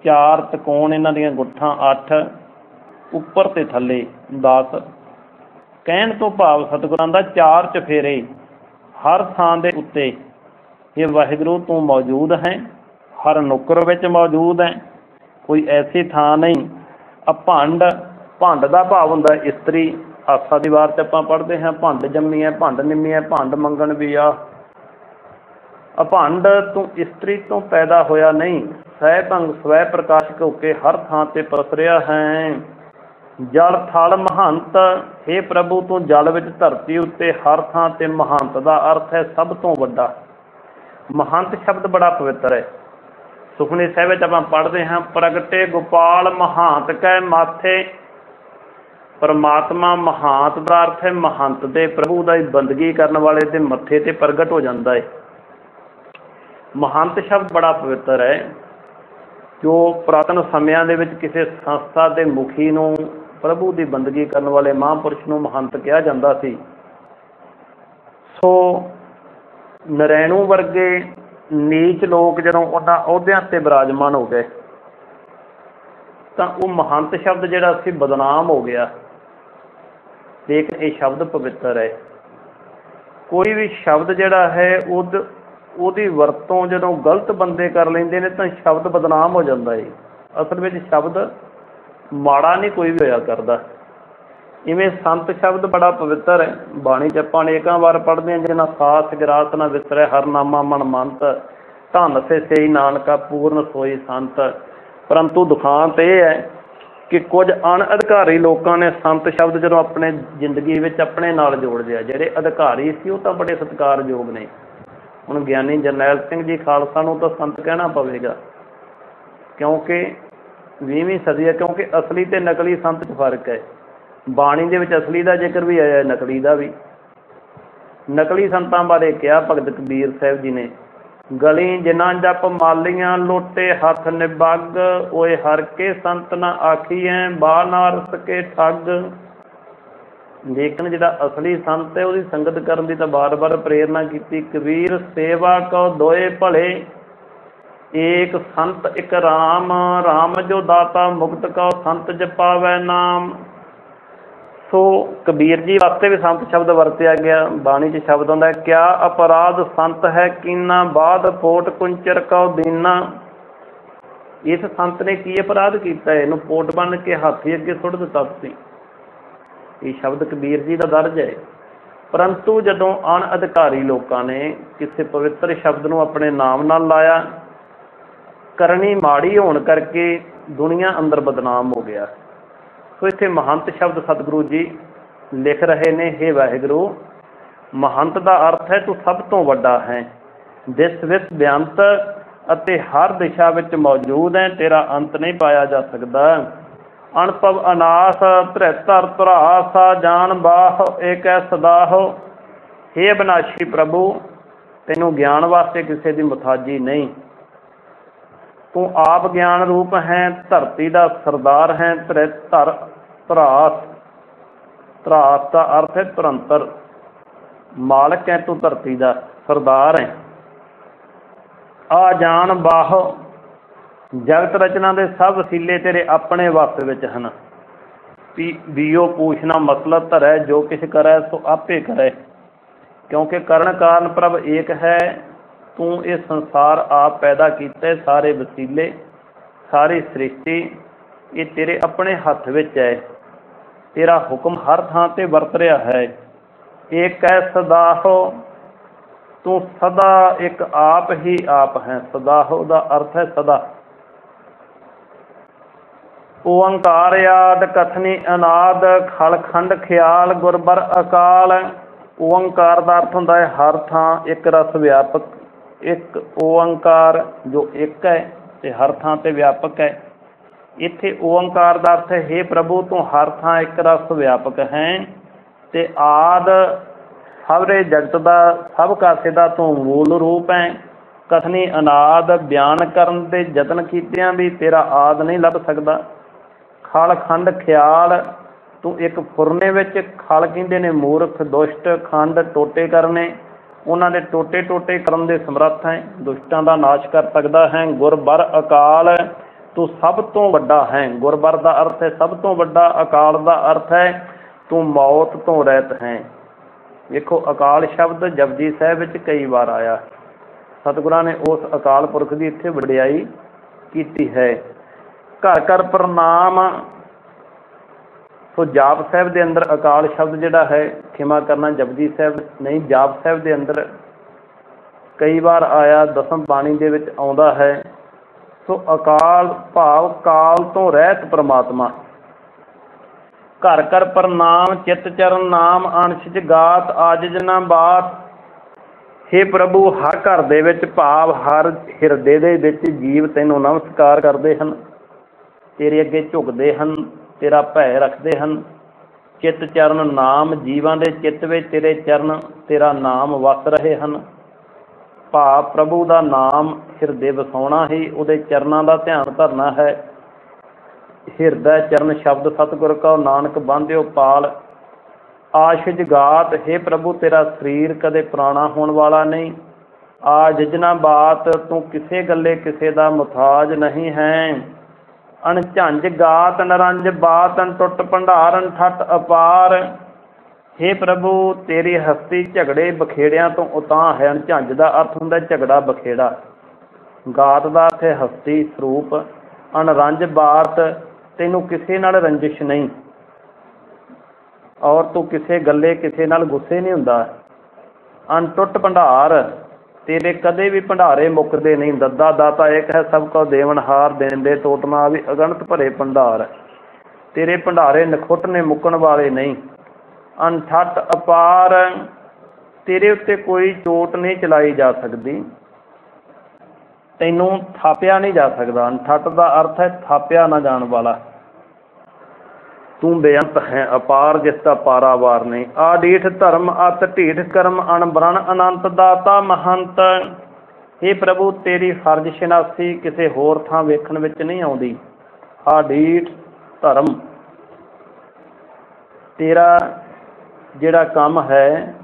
S1: ਚਾਰ ਤਕੋਣ ਇਹਨਾਂ ਦੀਆਂ ਗੁੱਠਾਂ ਅੱਠ, ਉੱਪਰ ਤੇ ਥੱਲੇ ਦਸ। ਕਹਿਣ ਤੋਂ ਭਾਵ ਸਤਿਗੁਰਾਂ ਦਾ ਚਾਰ ਚਫੇਰੇ ਹਰ ਥਾਂ ਦੇ ਉੱਤੇ ਇਹ ਵਾਹਿਗੁਰੂ ਤੂੰ ਮੌਜੂਦ ਹੈ, ਹਰ ਨੁੱਕਰ ਵਿੱਚ ਮੌਜੂਦ ਹੈ, ਕੋਈ ਐਸੀ ਥਾਂ ਨਹੀਂ। ਅਭੰਡ, ਭੰਡ ਦਾ ਭਾਵ ਹੁੰਦਾ ਇਸਤਰੀ। ਆਸਾ ਦੀ ਵਾਰ 'ਚ ਆਪਾਂ ਪੜ੍ਹਦੇ ਹਾਂ, ਭੰਡ ਜੰਮੀ ਹੈ, ਭੰਡ ਨਿੰਮੀ ਹੈ, ਭੰਡ ਮੰਗਣ ਵੀ ਆ। ਅਭੰਡ, ਤੂੰ ਇਸਤਰੀ ਤੋਂ ਪੈਦਾ ਹੋਇਆ ਨਹੀਂ, ਸਹਿ ਭੰਗ ਸਵੈ ਪ੍ਰਕਾਸ਼ਕ ਹੋ ਕੇ ਹਰ ਥਾਂ ਤੇ ਪਰਸਰਿਆ ਹੈ। ਜਲ ਥਲ ਮਹੰਤ, ਹੇ ਪ੍ਰਭੂ ਤੂੰ ਜਲ ਵਿੱਚ ਧਰਤੀ ਉੱਤੇ ਹਰ ਥਾਂ ਤੇ ਮਹੰਤ ਦਾ ਅਰਥ ਹੈ ਸਭ ਤੋਂ ਵੱਡਾ। ਮਹੰਤ ਸ਼ਬਦ ਬੜਾ ਪਵਿੱਤਰ ਹੈ। ਸੁਖਮਨੀ ਸਾਹਿਬ ਵਿੱਚ ਆਪਾਂ ਪੜ੍ਹਦੇ ਹਾਂ, ਪ੍ਰਗਟੇ ਗੋਪਾਲ ਮਹਾਂਤ ਕੈ ਮਾਥੇ। ਪਰਮਾਤਮਾ ਮਹਾਂਤ ਦਾ ਅਰਥ ਹੈ ਮਹੰਤ ਦੇ, ਪ੍ਰਭੂ ਦਾ ਬੰਦਗੀ ਕਰਨ ਵਾਲੇ ਦੇ ਮੱਥੇ ਤੇ ਪ੍ਰਗਟ ਹੋ ਜਾਂਦਾ ਹੈ। ਮਹੰਤ ਸ਼ਬਦ ਬੜਾ ਪਵਿੱਤਰ ਹੈ, ਜੋ ਪੁਰਾਤਨ ਸਮਿਆਂ ਦੇ ਵਿੱਚ ਕਿਸੇ ਸੰਸਥਾ ਦੇ ਮੁਖੀ ਨੂੰ, ਪ੍ਰਭੂ ਦੀ ਬੰਦਗੀ ਕਰਨ ਵਾਲੇ ਮਹਾਂਪੁਰਸ਼ ਨੂੰ ਮਹੰਤ ਕਿਹਾ ਜਾਂਦਾ ਸੀ। ਸੋ ਨਰੈਣੂ ਵਰਗੇ ਨੀਚ ਲੋਕ ਜਦੋਂ ਉਹਨਾਂ ਅਹੁਦਿਆਂ ਤੇ ਬਿਰਾਜਮਾਨ ਹੋ ਗਏ ਤਾਂ ਉਹ ਮਹੰਤ ਸ਼ਬਦ ਜਿਹੜਾ ਸੀ ਬਦਨਾਮ ਹੋ ਗਿਆ। ਲੇਕਿਨ ਇਹ ਸ਼ਬਦ ਪਵਿੱਤਰ ਹੈ। ਕੋਈ ਵੀ ਸ਼ਬਦ ਜਿਹੜਾ ਹੈ ਉਹਦ ਉਹਦੀ ਵਰਤੋਂ ਜਦੋਂ ਗਲਤ ਬੰਦੇ ਕਰ ਲੈਂਦੇ ਨੇ ਤਾਂ ਸ਼ਬਦ ਬਦਨਾਮ ਹੋ ਜਾਂਦਾ ਹੈ। ਅਸਲ ਵਿੱਚ ਸ਼ਬਦ ਮਾੜਾ ਨਹੀਂ ਕੋਈ ਵੀ ਹੋਇਆ ਕਰਦਾ। ਇਵੇਂ ਸੰਤ ਸ਼ਬਦ ਬੜਾ ਪਵਿੱਤਰ ਹੈ। ਬਾਣੀ 'ਚ ਆਪਾਂ ਅਨੇਕਾਂ ਵਾਰ ਪੜ੍ਹਦੇ ਹਾਂ, ਜਿਹਨਾਂ ਸਾਸ ਗਿਰਾਸ ਨਾ ਵਿਸਰੈ ਹਰਨਾਮਾ ਮਨ ਮੰਤ, ਧੰਨ ਸੇ ਸਈ ਨਾਨਕਾ ਪੂਰਨ ਸੋਈ ਸੰਤ। ਪਰੰਤੂ ਦੁਖਾਂਤ ਇਹ ਹੈ ਕਿ ਕੁਝ ਅਣਅਧਿਕਾਰੀ ਲੋਕਾਂ ਨੇ ਸੰਤ ਸ਼ਬਦ ਜਦੋਂ ਆਪਣੇ ਜ਼ਿੰਦਗੀ ਵਿੱਚ ਆਪਣੇ ਨਾਲ ਜੋੜ ਲਿਆ। ਜਿਹੜੇ ਅਧਿਕਾਰੀ ਸੀ ਉਹ ਤਾਂ ਬੜੇ ਸਤਿਕਾਰਯੋਗ ਨੇ। ਹੁਣ ਗਿਆਨੀ ਜਰਨੈਲ ਸਿੰਘ ਜੀ ਖਾਲਸਾ ਨੂੰ ਤਾਂ ਸੰਤ ਕਹਿਣਾ ਪਵੇਗਾ, ਕਿਉਂਕਿ ਵੀਹਵੀਂ ਸਦੀ ਹੈ। ਕਿਉਂਕਿ ਅਸਲੀ ਅਤੇ ਨਕਲੀ ਸੰਤ 'ਚ ਫਰਕ ਹੈ। ਬਾਣੀ ਦੇ ਵਿੱਚ ਅਸਲੀ ਦਾ ਜ਼ਿਕਰ ਵੀ ਆਇਆ, ਨਕਲੀ ਦਾ ਵੀ। ਨਕਲੀ ਸੰਤਾਂ ਬਾਰੇ ਕਿਹਾ ਭਗਤ ਕਬੀਰ ਸਾਹਿਬ ਜੀ ਨੇ, ਗਲੀ ਜਿਨ੍ਹਾਂ ਜਪ ਮਾਲੀਆਂ ਲੋਟੇ ਹੱਥ ਨਿਬੱਗ, ਓਏ ਹਰ ਕੇ ਸੰਤ ਨਾ ਆਖੀਐ ਬਾ ਨਾਰਸ ਕੇ ਠੱਗ। ਲੇਕਿਨ ਜਿਹੜਾ ਅਸਲੀ ਸੰਤ ਹੈ ਉਹਦੀ ਸੰਗਤ ਕਰਨ ਦੀ ਤਾਂ ਬਾਰ ਬਾਰ ਪ੍ਰੇਰਨਾ ਕੀਤੀ। ਕਬੀਰ ਸੇਵਾ ਕਉ ਦੋਏ ਭਲੇ, ਏਕ ਸੰਤ ਇੱਕ ਰਾਮ, ਰਾਮ ਜੋ ਦਾਤਾ ਮੁਕਤ ਕਉ ਸੰਤ ਜਪਾਵੈ ਨਾਮ। ਸੋ ਕਬੀਰ ਜੀ ਵਾਸਤੇ ਵੀ ਸੰਤ ਸ਼ਬਦ ਵਰਤਿਆ ਗਿਆ। ਬਾਣੀ 'ਚ ਸ਼ਬਦ ਆਉਂਦਾ, ਕਿਆ ਅਪਰਾਧ ਸੰਤ ਹੈ ਕੀਨਾ, ਬਾਧ ਪੋਟ ਕੁੰਚਰ ਕਉ ਦੀਨਾ। ਇਸ ਸੰਤ ਨੇ ਕੀ ਅਪਰਾਧ ਕੀਤਾ? ਇਹਨੂੰ ਪੋਟ ਬੰਨ ਕੇ ਹਾਥੀ ਅੱਗੇ ਸੁੱਟ ਦਿੱਤਾ ਤੁਸੀਂ। ਇਹ ਸ਼ਬਦ ਕਬੀਰ ਜੀ ਦਾ ਦਰਜ ਹੈ। ਪਰੰਤੂ ਜਦੋਂ ਅਣਅਧਿਕਾਰੀ ਲੋਕਾਂ ਨੇ ਕਿਸੇ ਪਵਿੱਤਰ ਸ਼ਬਦ ਨੂੰ ਆਪਣੇ ਨਾਮ ਨਾਲ ਲਾਇਆ, ਕਰਨੀ ਮਾੜੀ ਹੋਣ ਕਰਕੇ ਦੁਨੀਆ ਅੰਦਰ ਬਦਨਾਮ ਹੋ ਗਿਆ। ਸੋ ਇੱਥੇ ਮਹੰਤ ਸ਼ਬਦ ਸਤਿਗੁਰੂ ਜੀ ਲਿਖ ਰਹੇ ਨੇ, ਹੇ ਵਾਹਿਗੁਰੂ, ਮਹੰਤ ਦਾ ਅਰਥ ਹੈ ਤੂੰ ਸਭ ਤੋਂ ਵੱਡਾ ਹੈ, ਦਿਸ ਵਿੱਚ ਬੇਅੰਤ ਅਤੇ ਹਰ ਦਿਸ਼ਾ ਵਿੱਚ ਮੌਜੂਦ ਹੈ, ਤੇਰਾ ਅੰਤ ਨਹੀਂ ਪਾਇਆ ਜਾ ਸਕਦਾ। ਅਣਭਵ ਅਨਾਸ ਧਰਿਤਰ ਧਰਾਸ, ਜਾਨ ਬਾਹ ਏਕੈ ਸਦਾਹੁ। ਹੇ ਅਬਿਨਾਸ਼ੀ ਪ੍ਰਭੂ, ਤੈਨੂੰ ਗਿਆਨ ਵਾਸਤੇ ਕਿਸੇ ਦੀ ਮੁਥਾਜੀ ਨਹੀਂ। ਤੂੰ ਆਪ ਗਿਆਨ ਰੂਪ ਹੈ, ਧਰਤੀ ਦਾ ਸਰਦਾਰ ਹੈ। ਧਰਿਤਰ ਧਰਾਸ, ਧਰਾਸ ਦਾ ਅਰਥ ਹੈ ਧੁਰੰਤਰ, ਮਾਲਕ ਹੈ ਤੂੰ ਧਰਤੀ ਦਾ, ਸਰਦਾਰ ਹੈ। ਆ ਜਾਨ ਬਾਹ, ਜਗਤ ਰਚਨਾ ਦੇ ਸਭ ਵਸੀਲੇ ਤੇਰੇ ਆਪਣੇ ਵੱਸ ਵਿੱਚ ਹਨ। ਪੀ ਬੀਓ ਪੂਛਣਾ ਮਸਲਤ ਧਰੈ, ਜੋ ਕਿਛ ਕਰੈ ਸੋ ਆਪੇ ਕਰੈ। ਕਿਉਂਕਿ ਕਰਨ ਕਾਰਨ ਪ੍ਰਭ ਏਕ ਹੈ। ਤੂੰ ਇਹ ਸੰਸਾਰ ਆਪ ਪੈਦਾ ਕੀਤਾ, ਸਾਰੇ ਵਸੀਲੇ, ਸਾਰੀ ਸ੍ਰਿਸ਼ਟੀ ਇਹ ਤੇਰੇ ਆਪਣੇ ਹੱਥ ਵਿੱਚ ਹੈ। ਤੇਰਾ ਹੁਕਮ ਹਰ ਥਾਂ ਤੇ ਵਰਤ ਰਿਹਾ ਹੈ। ਏਕ ਹੈ ਸਦਾਹੁ, ਤੂੰ ਸਦਾ ਇੱਕ ਆਪ ਹੀ ਆਪ ਹੈ। ਸਦਾਹੁ ਦਾ ਅਰਥ ਹੈ ਸਦਾ। ਓਅੰਕਾਰ ਆਦਿ ਕਥਨੀ ਅਨਾਦ, ਖਲ ਖੰਡ ਖਿਆਲ ਗੁਰਬਰ ਅਕਾਲ। ਓਅੰਕਾਰ ਦਾ ਅਰਥ ਹੁੰਦਾ ਹੈ ਹਰ ਥਾਂ ਇੱਕ ਰਸ ਵਿਆਪਕ। ਇੱਕ ਓਅੰਕਾਰ ਜੋ ਇੱਕ ਹੈ ਤੇ ਹਰ ਥਾਂ ਤੇ ਵਿਆਪਕ ਹੈ। ਇੱਥੇ ਓਅੰਕਾਰ ਦਾ ਅਰਥ ਹੈ, ਹੇ ਪ੍ਰਭੂ ਤੂੰ ਹਰ ਥਾਂ ਇੱਕ ਰਸ ਵਿਆਪਕ ਹੈ ਤੇ ਆਦ ਸਾਰੇ ਜਗਤ ਦਾ, ਸਭ ਕਾਸੇ ਦਾ ਤੂੰ ਮੂਲ ਰੂਪ ਹੈ। ਕਥਨੀ ਅਨਾਦ, ਬਿਆਨ ਕਰਨ ਦੇ ਯਤਨ ਕੀਤਿਆਂ ਵੀ ਤੇਰਾ ਆਦ ਨਹੀਂ ਲੱਭ ਸਕਦਾ। ਖਲ ਖੰਡ ਖਿਆਲ, ਤੂੰ ਇੱਕ ਫੁਰਨੇ ਵਿੱਚ, ਖਲ ਕਹਿੰਦੇ ਨੇ ਮੂਰਖ ਦੁਸ਼ਟ, ਖੰਡ ਟੋਟੇ ਕਰਨੇ, ਉਹਨਾਂ ਦੇ ਟੋਟੇ ਟੋਟੇ ਕਰਨ ਦੇ ਸਮਰੱਥ ਹੈ। ਦੁਸ਼ਟਾਂ ਦਾ ਨਾਸ਼ ਕਰ ਸਕਦਾ ਹੈ। ਗੁਰ ਬਰ ਅਕਾਲ, ਤੂੰ ਸਭ ਤੋਂ ਵੱਡਾ ਹੈ। ਗੁਰਬਰ ਦਾ ਅਰਥ ਹੈ ਸਭ ਤੋਂ ਵੱਡਾ, ਅਕਾਲ ਦਾ ਅਰਥ ਹੈ ਤੂੰ ਮੌਤ ਤੋਂ ਰਹਿਤ ਹੈ। ਵੇਖੋ ਅਕਾਲ ਸ਼ਬਦ ਜਪਜੀ ਸਾਹਿਬ ਵਿੱਚ ਕਈ ਵਾਰ ਆਇਆ। ਸਤਿਗੁਰਾਂ ਨੇ ਉਸ ਅਕਾਲ ਪੁਰਖ ਦੀ ਇੱਥੇ ਵਡਿਆਈ ਕੀਤੀ ਹੈ। ਘਰ ਘਰ ਪ੍ਰਣਾਮ। ਸੋ ਜਾਪ ਸਾਹਿਬ ਦੇ ਅੰਦਰ ਅਕਾਲ ਸ਼ਬਦ ਜਿਹੜਾ ਹੈ, ਖਿਮਾ ਕਰਨਾ ਜਪਜੀ ਸਾਹਿਬ ਨਹੀਂ, ਜਾਪ ਸਾਹਿਬ ਦੇ ਅੰਦਰ ਕਈ ਵਾਰ ਆਇਆ, ਦਸਮ ਬਾਣੀ ਦੇ ਵਿੱਚ ਆਉਂਦਾ ਹੈ। ਸੋ ਅਕਾਲ ਭਾਵ ਕਾਲ ਤੋਂ ਰਹਿਤ ਪ੍ਰਮਾਤਮਾ। ਘਰ ਘਰ ਪ੍ਰਣਾਮ ਚਿੱਤ ਚਰਨ ਨਾਮ ਅਣਛਿਜ ਗਾਤ ਆਜਿਜ ਨਾ ਬਾਤ। ਹੇ ਪ੍ਰਭੂ, ਹਰ ਘਰ ਦੇ ਵਿੱਚ ਭਾਵ ਹਰ ਹਿਰਦੇ ਦੇ ਵਿੱਚ ਜੀਵ ਤੈਨੂੰ ਨਮਸਕਾਰ ਕਰਦੇ ਹਨ, ਤੇਰੇ ਅੱਗੇ ਝੁਕਦੇ ਹਨ, ਤੇਰਾ ਭੈ ਰੱਖਦੇ ਹਨ। ਚਿੱਤ ਚਰਨ ਨਾਮ, ਜੀਵਾਂ ਦੇ ਚਿੱਤ ਵਿੱਚ ਤੇਰੇ ਚਰਨ, ਤੇਰਾ ਨਾਮ ਵਸ ਰਹੇ ਹਨ। ਭਾਵ ਪ੍ਰਭੂ ਦਾ ਨਾਮ ਹਿਰਦੇ ਵਸਾਉਣਾ ਹੀ, ਉਹਦੇ ਚਰਨਾਂ ਦਾ ਧਿਆਨ ਧਰਨਾ ਹੈ। ਹਿਰਦਾ ਚਰਨ ਸ਼ਬਦ ਸਤਿਗੁਰ ਕਉ ਨਾਨਕ ਬਾਂਧਿਓ ਪਾਲ। ਆਸ਼ਿਜ ਗਾਤ, ਹੇ ਪ੍ਰਭੂ ਤੇਰਾ ਸਰੀਰ ਕਦੇ ਪੁਰਾਣਾ ਹੋਣ ਵਾਲਾ ਨਹੀਂ। ਆਜਿਜ ਨਾ ਬਾਤ, ਤੂੰ ਕਿਸੇ ਗੱਲੇ ਕਿਸੇ ਦਾ ਮੁਥਾਜ ਨਹੀਂ ਹੈ। ਅਣਝੰਜ ਗਾਤ ਨਰੰਜ ਬਾਤ, ਅਣਟੁੱਟ ਭੰਡਾਰ ਅਣਠੱਠ ਅਪਾਰ। ਹੇ ਪ੍ਰਭੂ ਤੇਰੀ ਹਸਤੀ ਝਗੜੇ ਬਖੇੜਿਆਂ ਤੋਂ ਉਤਾਂਹ ਹੈ। ਅਣਝੰਜ ਦਾ ਅਰਥ ਹੁੰਦਾ ਝਗੜਾ ਬਖੇੜਾ, ਗਾਤ ਦਾ ਅਰਥ ਹੈ ਹਸਤੀ ਸਰੂਪ। ਅਣਰੰਜ ਬਾਤ, ਤੈਨੂੰ ਕਿਸੇ ਨਾਲ ਰੰਜਿਸ਼ ਨਹੀਂ, ਔਰ ਤੂੰ ਕਿਸੇ ਗੱਲੇ ਕਿਸੇ ਨਾਲ ਗੁੱਸੇ ਨਹੀਂ ਹੁੰਦਾ। ਅਣਟੁੱਟ ਭੰਡਾਰ, ਤੇਰੇ ਕਦੇ ਵੀ ਭੰਡਾਰੇ ਮੁੱਕਦੇ ਨਹੀਂ। ਦੱਦਾ ਦਾਤਾ ਇੱਕ ਹੈ ਸਭ ਕੋ ਦੇਵਨਹਾਰ, ਦੇਣ ਦੇ ਟੋਟ ਨਾ ਵੀ ਅਗਣਤ ਭਰੇ ਭੰਡਾਰ। ਤੇਰੇ ਭੰਡਾਰੇ ਨਖੁੱਟ ਨੇ, ਮੁੱਕਣ ਵਾਲੇ ਨਹੀਂ। ਅਣਠੱਠ ਅਪਾਰ, ਤੇਰੇ ਉੱਤੇ ਕੋਈ ਚੋਟ ਨਹੀਂ ਚਲਾਈ ਜਾ ਸਕਦੀ, ਤੈਨੂੰ ਥਾਪਿਆ ਨਹੀਂ ਜਾ ਸਕਦਾ। ਅਣਠੱਠ ਦਾ ਅਰਥ ਹੈ ਥਾਪਿਆ ਨਾ ਜਾਣ ਵਾਲਾ। ਤੂੰ ਬੇਅੰਤ ਹੈ, ਅਪਾਰ ਜਿਸ ਦਾ ਪਾਰਾਵਾਰ ਨਹੀਂ। ਆਡੀਠ ਧਰਮ ਅਤ ਢੀਠ ਕਰਮ, ਅਣਬਰਨ ਅਨੰਤ ਦਾਤਾ ਮਹੰਤ। ਹੇ ਪ੍ਰਭੂ ਤੇਰੀ ਫਰਜ਼ ਸ਼ਨਾਸੀ ਕਿਸੇ ਹੋਰ ਥਾਂ ਵੇਖਣ ਵਿੱਚ ਨਹੀਂ ਆਉਂਦੀ। ਆਡੀਠ ਧਰਮ, ਤੇਰਾ ਜਿਹੜਾ ਕੰਮ ਹੈ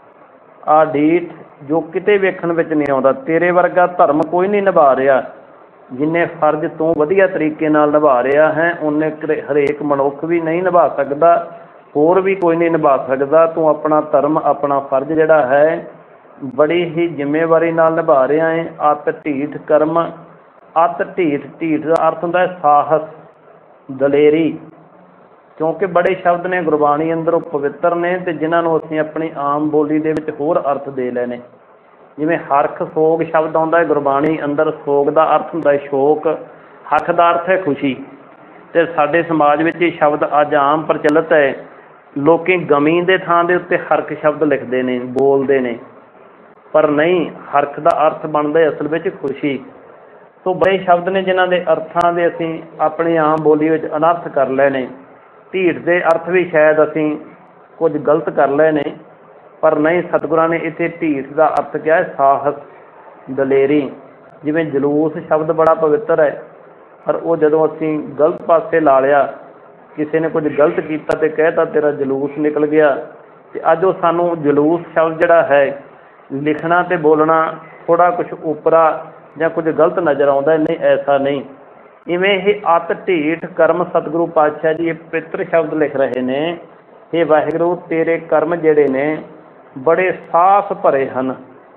S1: ਆਡੀਠ, ਜੋ ਕਿਤੇ ਵੇਖਣ ਵਿੱਚ ਨਹੀਂ ਆਉਂਦਾ। ਤੇਰੇ ਵਰਗਾ ਧਰਮ ਕੋਈ ਨਹੀਂ ਨਿਭਾ ਰਿਹਾ। ਜਿੰਨੇ ਫਰਜ਼ ਤੂੰ ਵਧੀਆ ਤਰੀਕੇ ਨਾਲ ਨਿਭਾ ਰਿਹਾ ਹੈ, ਉਹਨੇ ਹਰੇਕ ਮਨੁੱਖ ਵੀ ਨਹੀਂ ਨਿਭਾ ਸਕਦਾ, ਹੋਰ ਵੀ ਕੋਈ ਨਹੀਂ ਨਿਭਾ ਸਕਦਾ। ਤੂੰ ਆਪਣਾ ਧਰਮ, ਆਪਣਾ ਫਰਜ਼ ਜਿਹੜਾ ਹੈ ਬੜੀ ਹੀ ਜ਼ਿੰਮੇਵਾਰੀ ਨਾਲ ਨਿਭਾ ਰਿਹਾ ਹੈ। ਅਤ ਢੀਠ ਕਰਮ, ਅਤ ਢੀਠ, ਢੀਠ ਦਾ ਅਰਥ ਹੁੰਦਾ ਹੈ ਸਾਹਸ, ਦਲੇਰੀ। ਕਿਉਂਕਿ ਬੜੇ ਸ਼ਬਦ ਨੇ ਗੁਰਬਾਣੀ ਅੰਦਰ, ਉਹ ਪਵਿੱਤਰ ਨੇ ਅਤੇ ਜਿਨ੍ਹਾਂ ਨੂੰ ਅਸੀਂ ਆਪਣੀ ਆਮ ਬੋਲੀ ਦੇ ਵਿੱਚ ਹੋਰ ਅਰਥ ਦੇ ਲੈਣੇ। ਜਿਵੇਂ ਹਰਖ ਸੋਗ ਸ਼ਬਦ ਆਉਂਦਾ ਹੈ ਗੁਰਬਾਣੀ ਅੰਦਰ। ਸੋਗ ਦਾ ਅਰਥ ਹੁੰਦਾ ਹੈ ਸ਼ੋਕ, ਹਰਖ ਦਾ ਅਰਥ ਹੈ ਖੁਸ਼ੀ। ਅਤੇ ਸਾਡੇ ਸਮਾਜ ਵਿੱਚ ਇਹ ਸ਼ਬਦ ਅੱਜ ਆਮ ਪ੍ਰਚਲਿਤ ਹੈ। ਲੋਕ ਗਮੀ ਦੇ ਥਾਂ ਦੇ ਉੱਤੇ ਹਰਖ ਸ਼ਬਦ ਲਿਖਦੇ ਨੇ, ਬੋਲਦੇ ਨੇ, ਪਰ ਨਹੀਂ, ਹਰਖ ਦਾ ਅਰਥ ਬਣਦਾ ਅਸਲ ਵਿੱਚ ਖੁਸ਼ੀ। ਸੋ ਬੜੇ ਸ਼ਬਦ ਨੇ ਜਿਨ੍ਹਾਂ ਦੇ ਅਰਥਾਂ ਦੇ ਅਸੀਂ ਆਪਣੀ ਆਮ ਬੋਲੀ ਵਿੱਚ ਅਨਰਥ ਕਰ ਲਏ ਨੇ। ਢੀਠ ਦੇ ਅਰਥ ਵੀ ਸ਼ਾਇਦ ਅਸੀਂ ਕੁਝ ਗਲਤ ਕਰ ਲਏ ਨੇ, ਪਰ ਨਹੀਂ, ਸਤਿਗੁਰਾਂ ਨੇ ਇੱਥੇ ਢੀਠ ਦਾ ਅਰਥ ਕਿਹਾ ਹੈ ਸਾਹਸ, ਦਲੇਰੀ। ਜਿਵੇਂ ਜਲੂਸ ਸ਼ਬਦ ਬੜਾ ਪਵਿੱਤਰ ਹੈ, ਪਰ ਉਹ ਜਦੋਂ ਅਸੀਂ ਗਲਤ ਪਾਸੇ ਲਾ ਲਿਆ, ਕਿਸੇ ਨੇ ਕੁਝ ਗਲਤ ਕੀਤਾ ਅਤੇ ਕਹਿਤਾ ਤੇਰਾ ਜਲੂਸ ਨਿਕਲ ਗਿਆ, ਅਤੇ ਅੱਜ ਉਹ ਸਾਨੂੰ ਜਲੂਸ ਸ਼ਬਦ ਜਿਹੜਾ ਹੈ ਲਿਖਣਾ ਅਤੇ ਬੋਲਣਾ ਥੋੜ੍ਹਾ ਕੁਛ ਉਪਰਾ ਜਾਂ ਕੁਝ ਗਲਤ ਨਜ਼ਰ ਆਉਂਦਾ। ਨਹੀਂ, ਐਸਾ ਨਹੀਂ। ਇਵੇਂ ਇਹ ਅਤ ਢੀਠ ਕਰਮ, ਸਤਿਗੁਰੂ ਪਾਤਸ਼ਾਹ ਜੀ ਇਹ ਪਵਿੱਤਰ ਸ਼ਬਦ ਲਿਖ ਰਹੇ ਨੇ। ਇਹ ਵਾਹਿਗੁਰੂ ਤੇਰੇ ਕਰਮ ਜਿਹੜੇ ਨੇ ਬੜੇ ਸਾਫ਼ ਭਰੇ ਹਨ।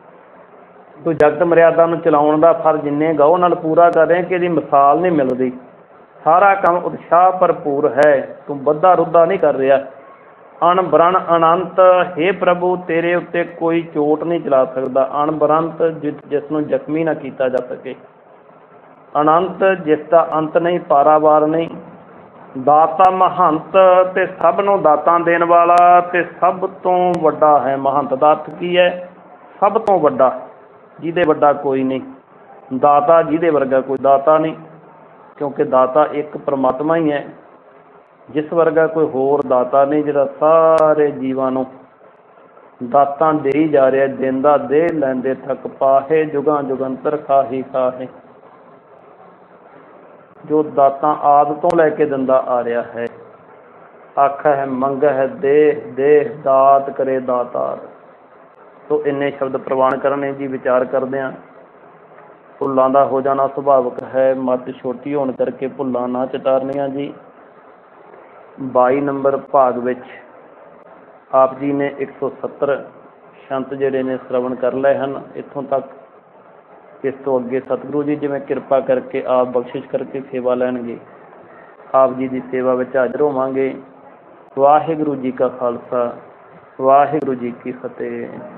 S1: ਤੂੰ ਜਗਤ ਮਰਿਆਦਾ ਨੂੰ ਚਲਾਉਣ ਦਾ ਫਰਜ਼ ਜਿੰਨੇ ਗਹੁ ਨਾਲ ਪੂਰਾ ਕਰ ਰਿਹਾ ਕਿ ਇਹਦੀ ਮਿਸਾਲ ਨਹੀਂ ਮਿਲਦੀ। ਸਾਰਾ ਕੰਮ ਉਤਸ਼ਾਹ ਭਰਪੂਰ ਹੈ, ਤੂੰ ਬੱਧਾ ਰੁੱਧਾ ਨਹੀਂ ਕਰ ਰਿਹਾ। ਅਣਬਰਨ ਅਨੰਤ, ਹੇ ਪ੍ਰਭੂ ਤੇਰੇ ਉੱਤੇ ਕੋਈ ਚੋਟ ਨਹੀਂ ਚਲਾ ਸਕਦਾ। ਅਣਬਰੰਤ, ਜਿ ਜਿਸ ਨੂੰ ਜ਼ਖਮੀ ਨਾ ਕੀਤਾ ਜਾ ਸਕੇ। ਅਨੰਤ, ਜਿਸ ਦਾ ਅੰਤ ਨਹੀਂ, ਪਾਰਾਵਾਰ ਨਹੀਂ। ਦਾਤਾ ਮਹੰਤ, ਤੇ ਸਭ ਨੂੰ ਦਾਤਾਂ ਦੇਣ ਵਾਲਾ ਤੇ ਸਭ ਤੋਂ ਵੱਡਾ ਹੈ। ਮਹੰਤ ਦਾ ਅਰਥ ਕੀ ਹੈ? ਸਭ ਤੋਂ ਵੱਡਾ, ਜਿਹਦੇ ਵੱਡਾ ਕੋਈ ਨਹੀਂ। ਦਾਤਾ, ਜਿਹਦੇ ਵਰਗਾ ਕੋਈ ਦਾਤਾ ਨਹੀਂ, ਕਿਉਂਕਿ ਦਾਤਾ ਇੱਕ ਪਰਮਾਤਮਾ ਹੀ ਹੈ। ਜਿਸ ਵਰਗਾ ਕੋਈ ਹੋਰ ਦਾਤਾ ਨਹੀਂ, ਜਿਹੜਾ ਸਾਰੇ ਜੀਵਾਂ ਨੂੰ ਦਾਤਾਂ ਦੇ ਹੀ ਜਾ ਰਿਹਾ। ਦਿੰਦਾ ਦੇ ਲੈਂਦੇ ਥੱਕ ਪਾਹੇ, ਜੁਗਾਂ ਜੁਗੰਤਰ ਖਾਹੀ ਖਾਹੇ। ਜੋ ਦਾਤਾਂ ਆਦਿ ਤੋਂ ਲੈ ਕੇ ਦਿੰਦਾ ਆ ਰਿਹਾ ਹੈ। ਆਖ ਹੈ ਮੰਗ ਹੈ ਦੇਹ ਦੇਹ, ਦਾਤ ਕਰੇ ਦਾਤਾਰ। ਸੋ ਇੰਨੇ ਸ਼ਬਦ ਪ੍ਰਵਾਨ ਕਰਨੇ ਜੀ। ਵਿਚਾਰ ਕਰਦੇ ਹਾਂ ਭੁੱਲਾਂ ਦਾ ਹੋ ਜਾਣਾ ਸੁਭਾਵਿਕ ਹੈ। ਮੱਤ ਛੋਟੀ ਹੋਣ ਕਰਕੇ ਭੁੱਲਾਂ ਨਾ ਚਟਾਰਨੀਆਂ ਜੀ। ਬਾਈ ਨੰਬਰ ਭਾਗ ਵਿੱਚ ਆਪ ਜੀ ਨੇ ਇੱਕ ਸੌ ਸੱਤਰ ਸ਼ੰਤ ਜਿਹੜੇ ਨੇ ਸ਼ਰਵਣ ਕਰ ਲਏ ਹਨ। ਇੱਥੋਂ ਤੱਕ ਇਸ ਤੋਂ ਅੱਗੇ ਸਤਿਗੁਰੂ ਜੀ ਜਿਵੇਂ ਕਿਰਪਾ ਕਰਕੇ ਆਪ ਬਖਸ਼ਿਸ਼ ਕਰਕੇ ਸੇਵਾ ਲੈਣਗੇ, ਆਪ ਜੀ ਦੀ ਸੇਵਾ ਵਿੱਚ ਹਾਜ਼ਰ ਹੋਵਾਂਗੇ। ਵਾਹਿਗੁਰੂ ਜੀ ਕਾ ਖਾਲਸਾ, ਵਾਹਿਗੁਰੂ ਜੀ ਕੀ ਫਤਿਹ।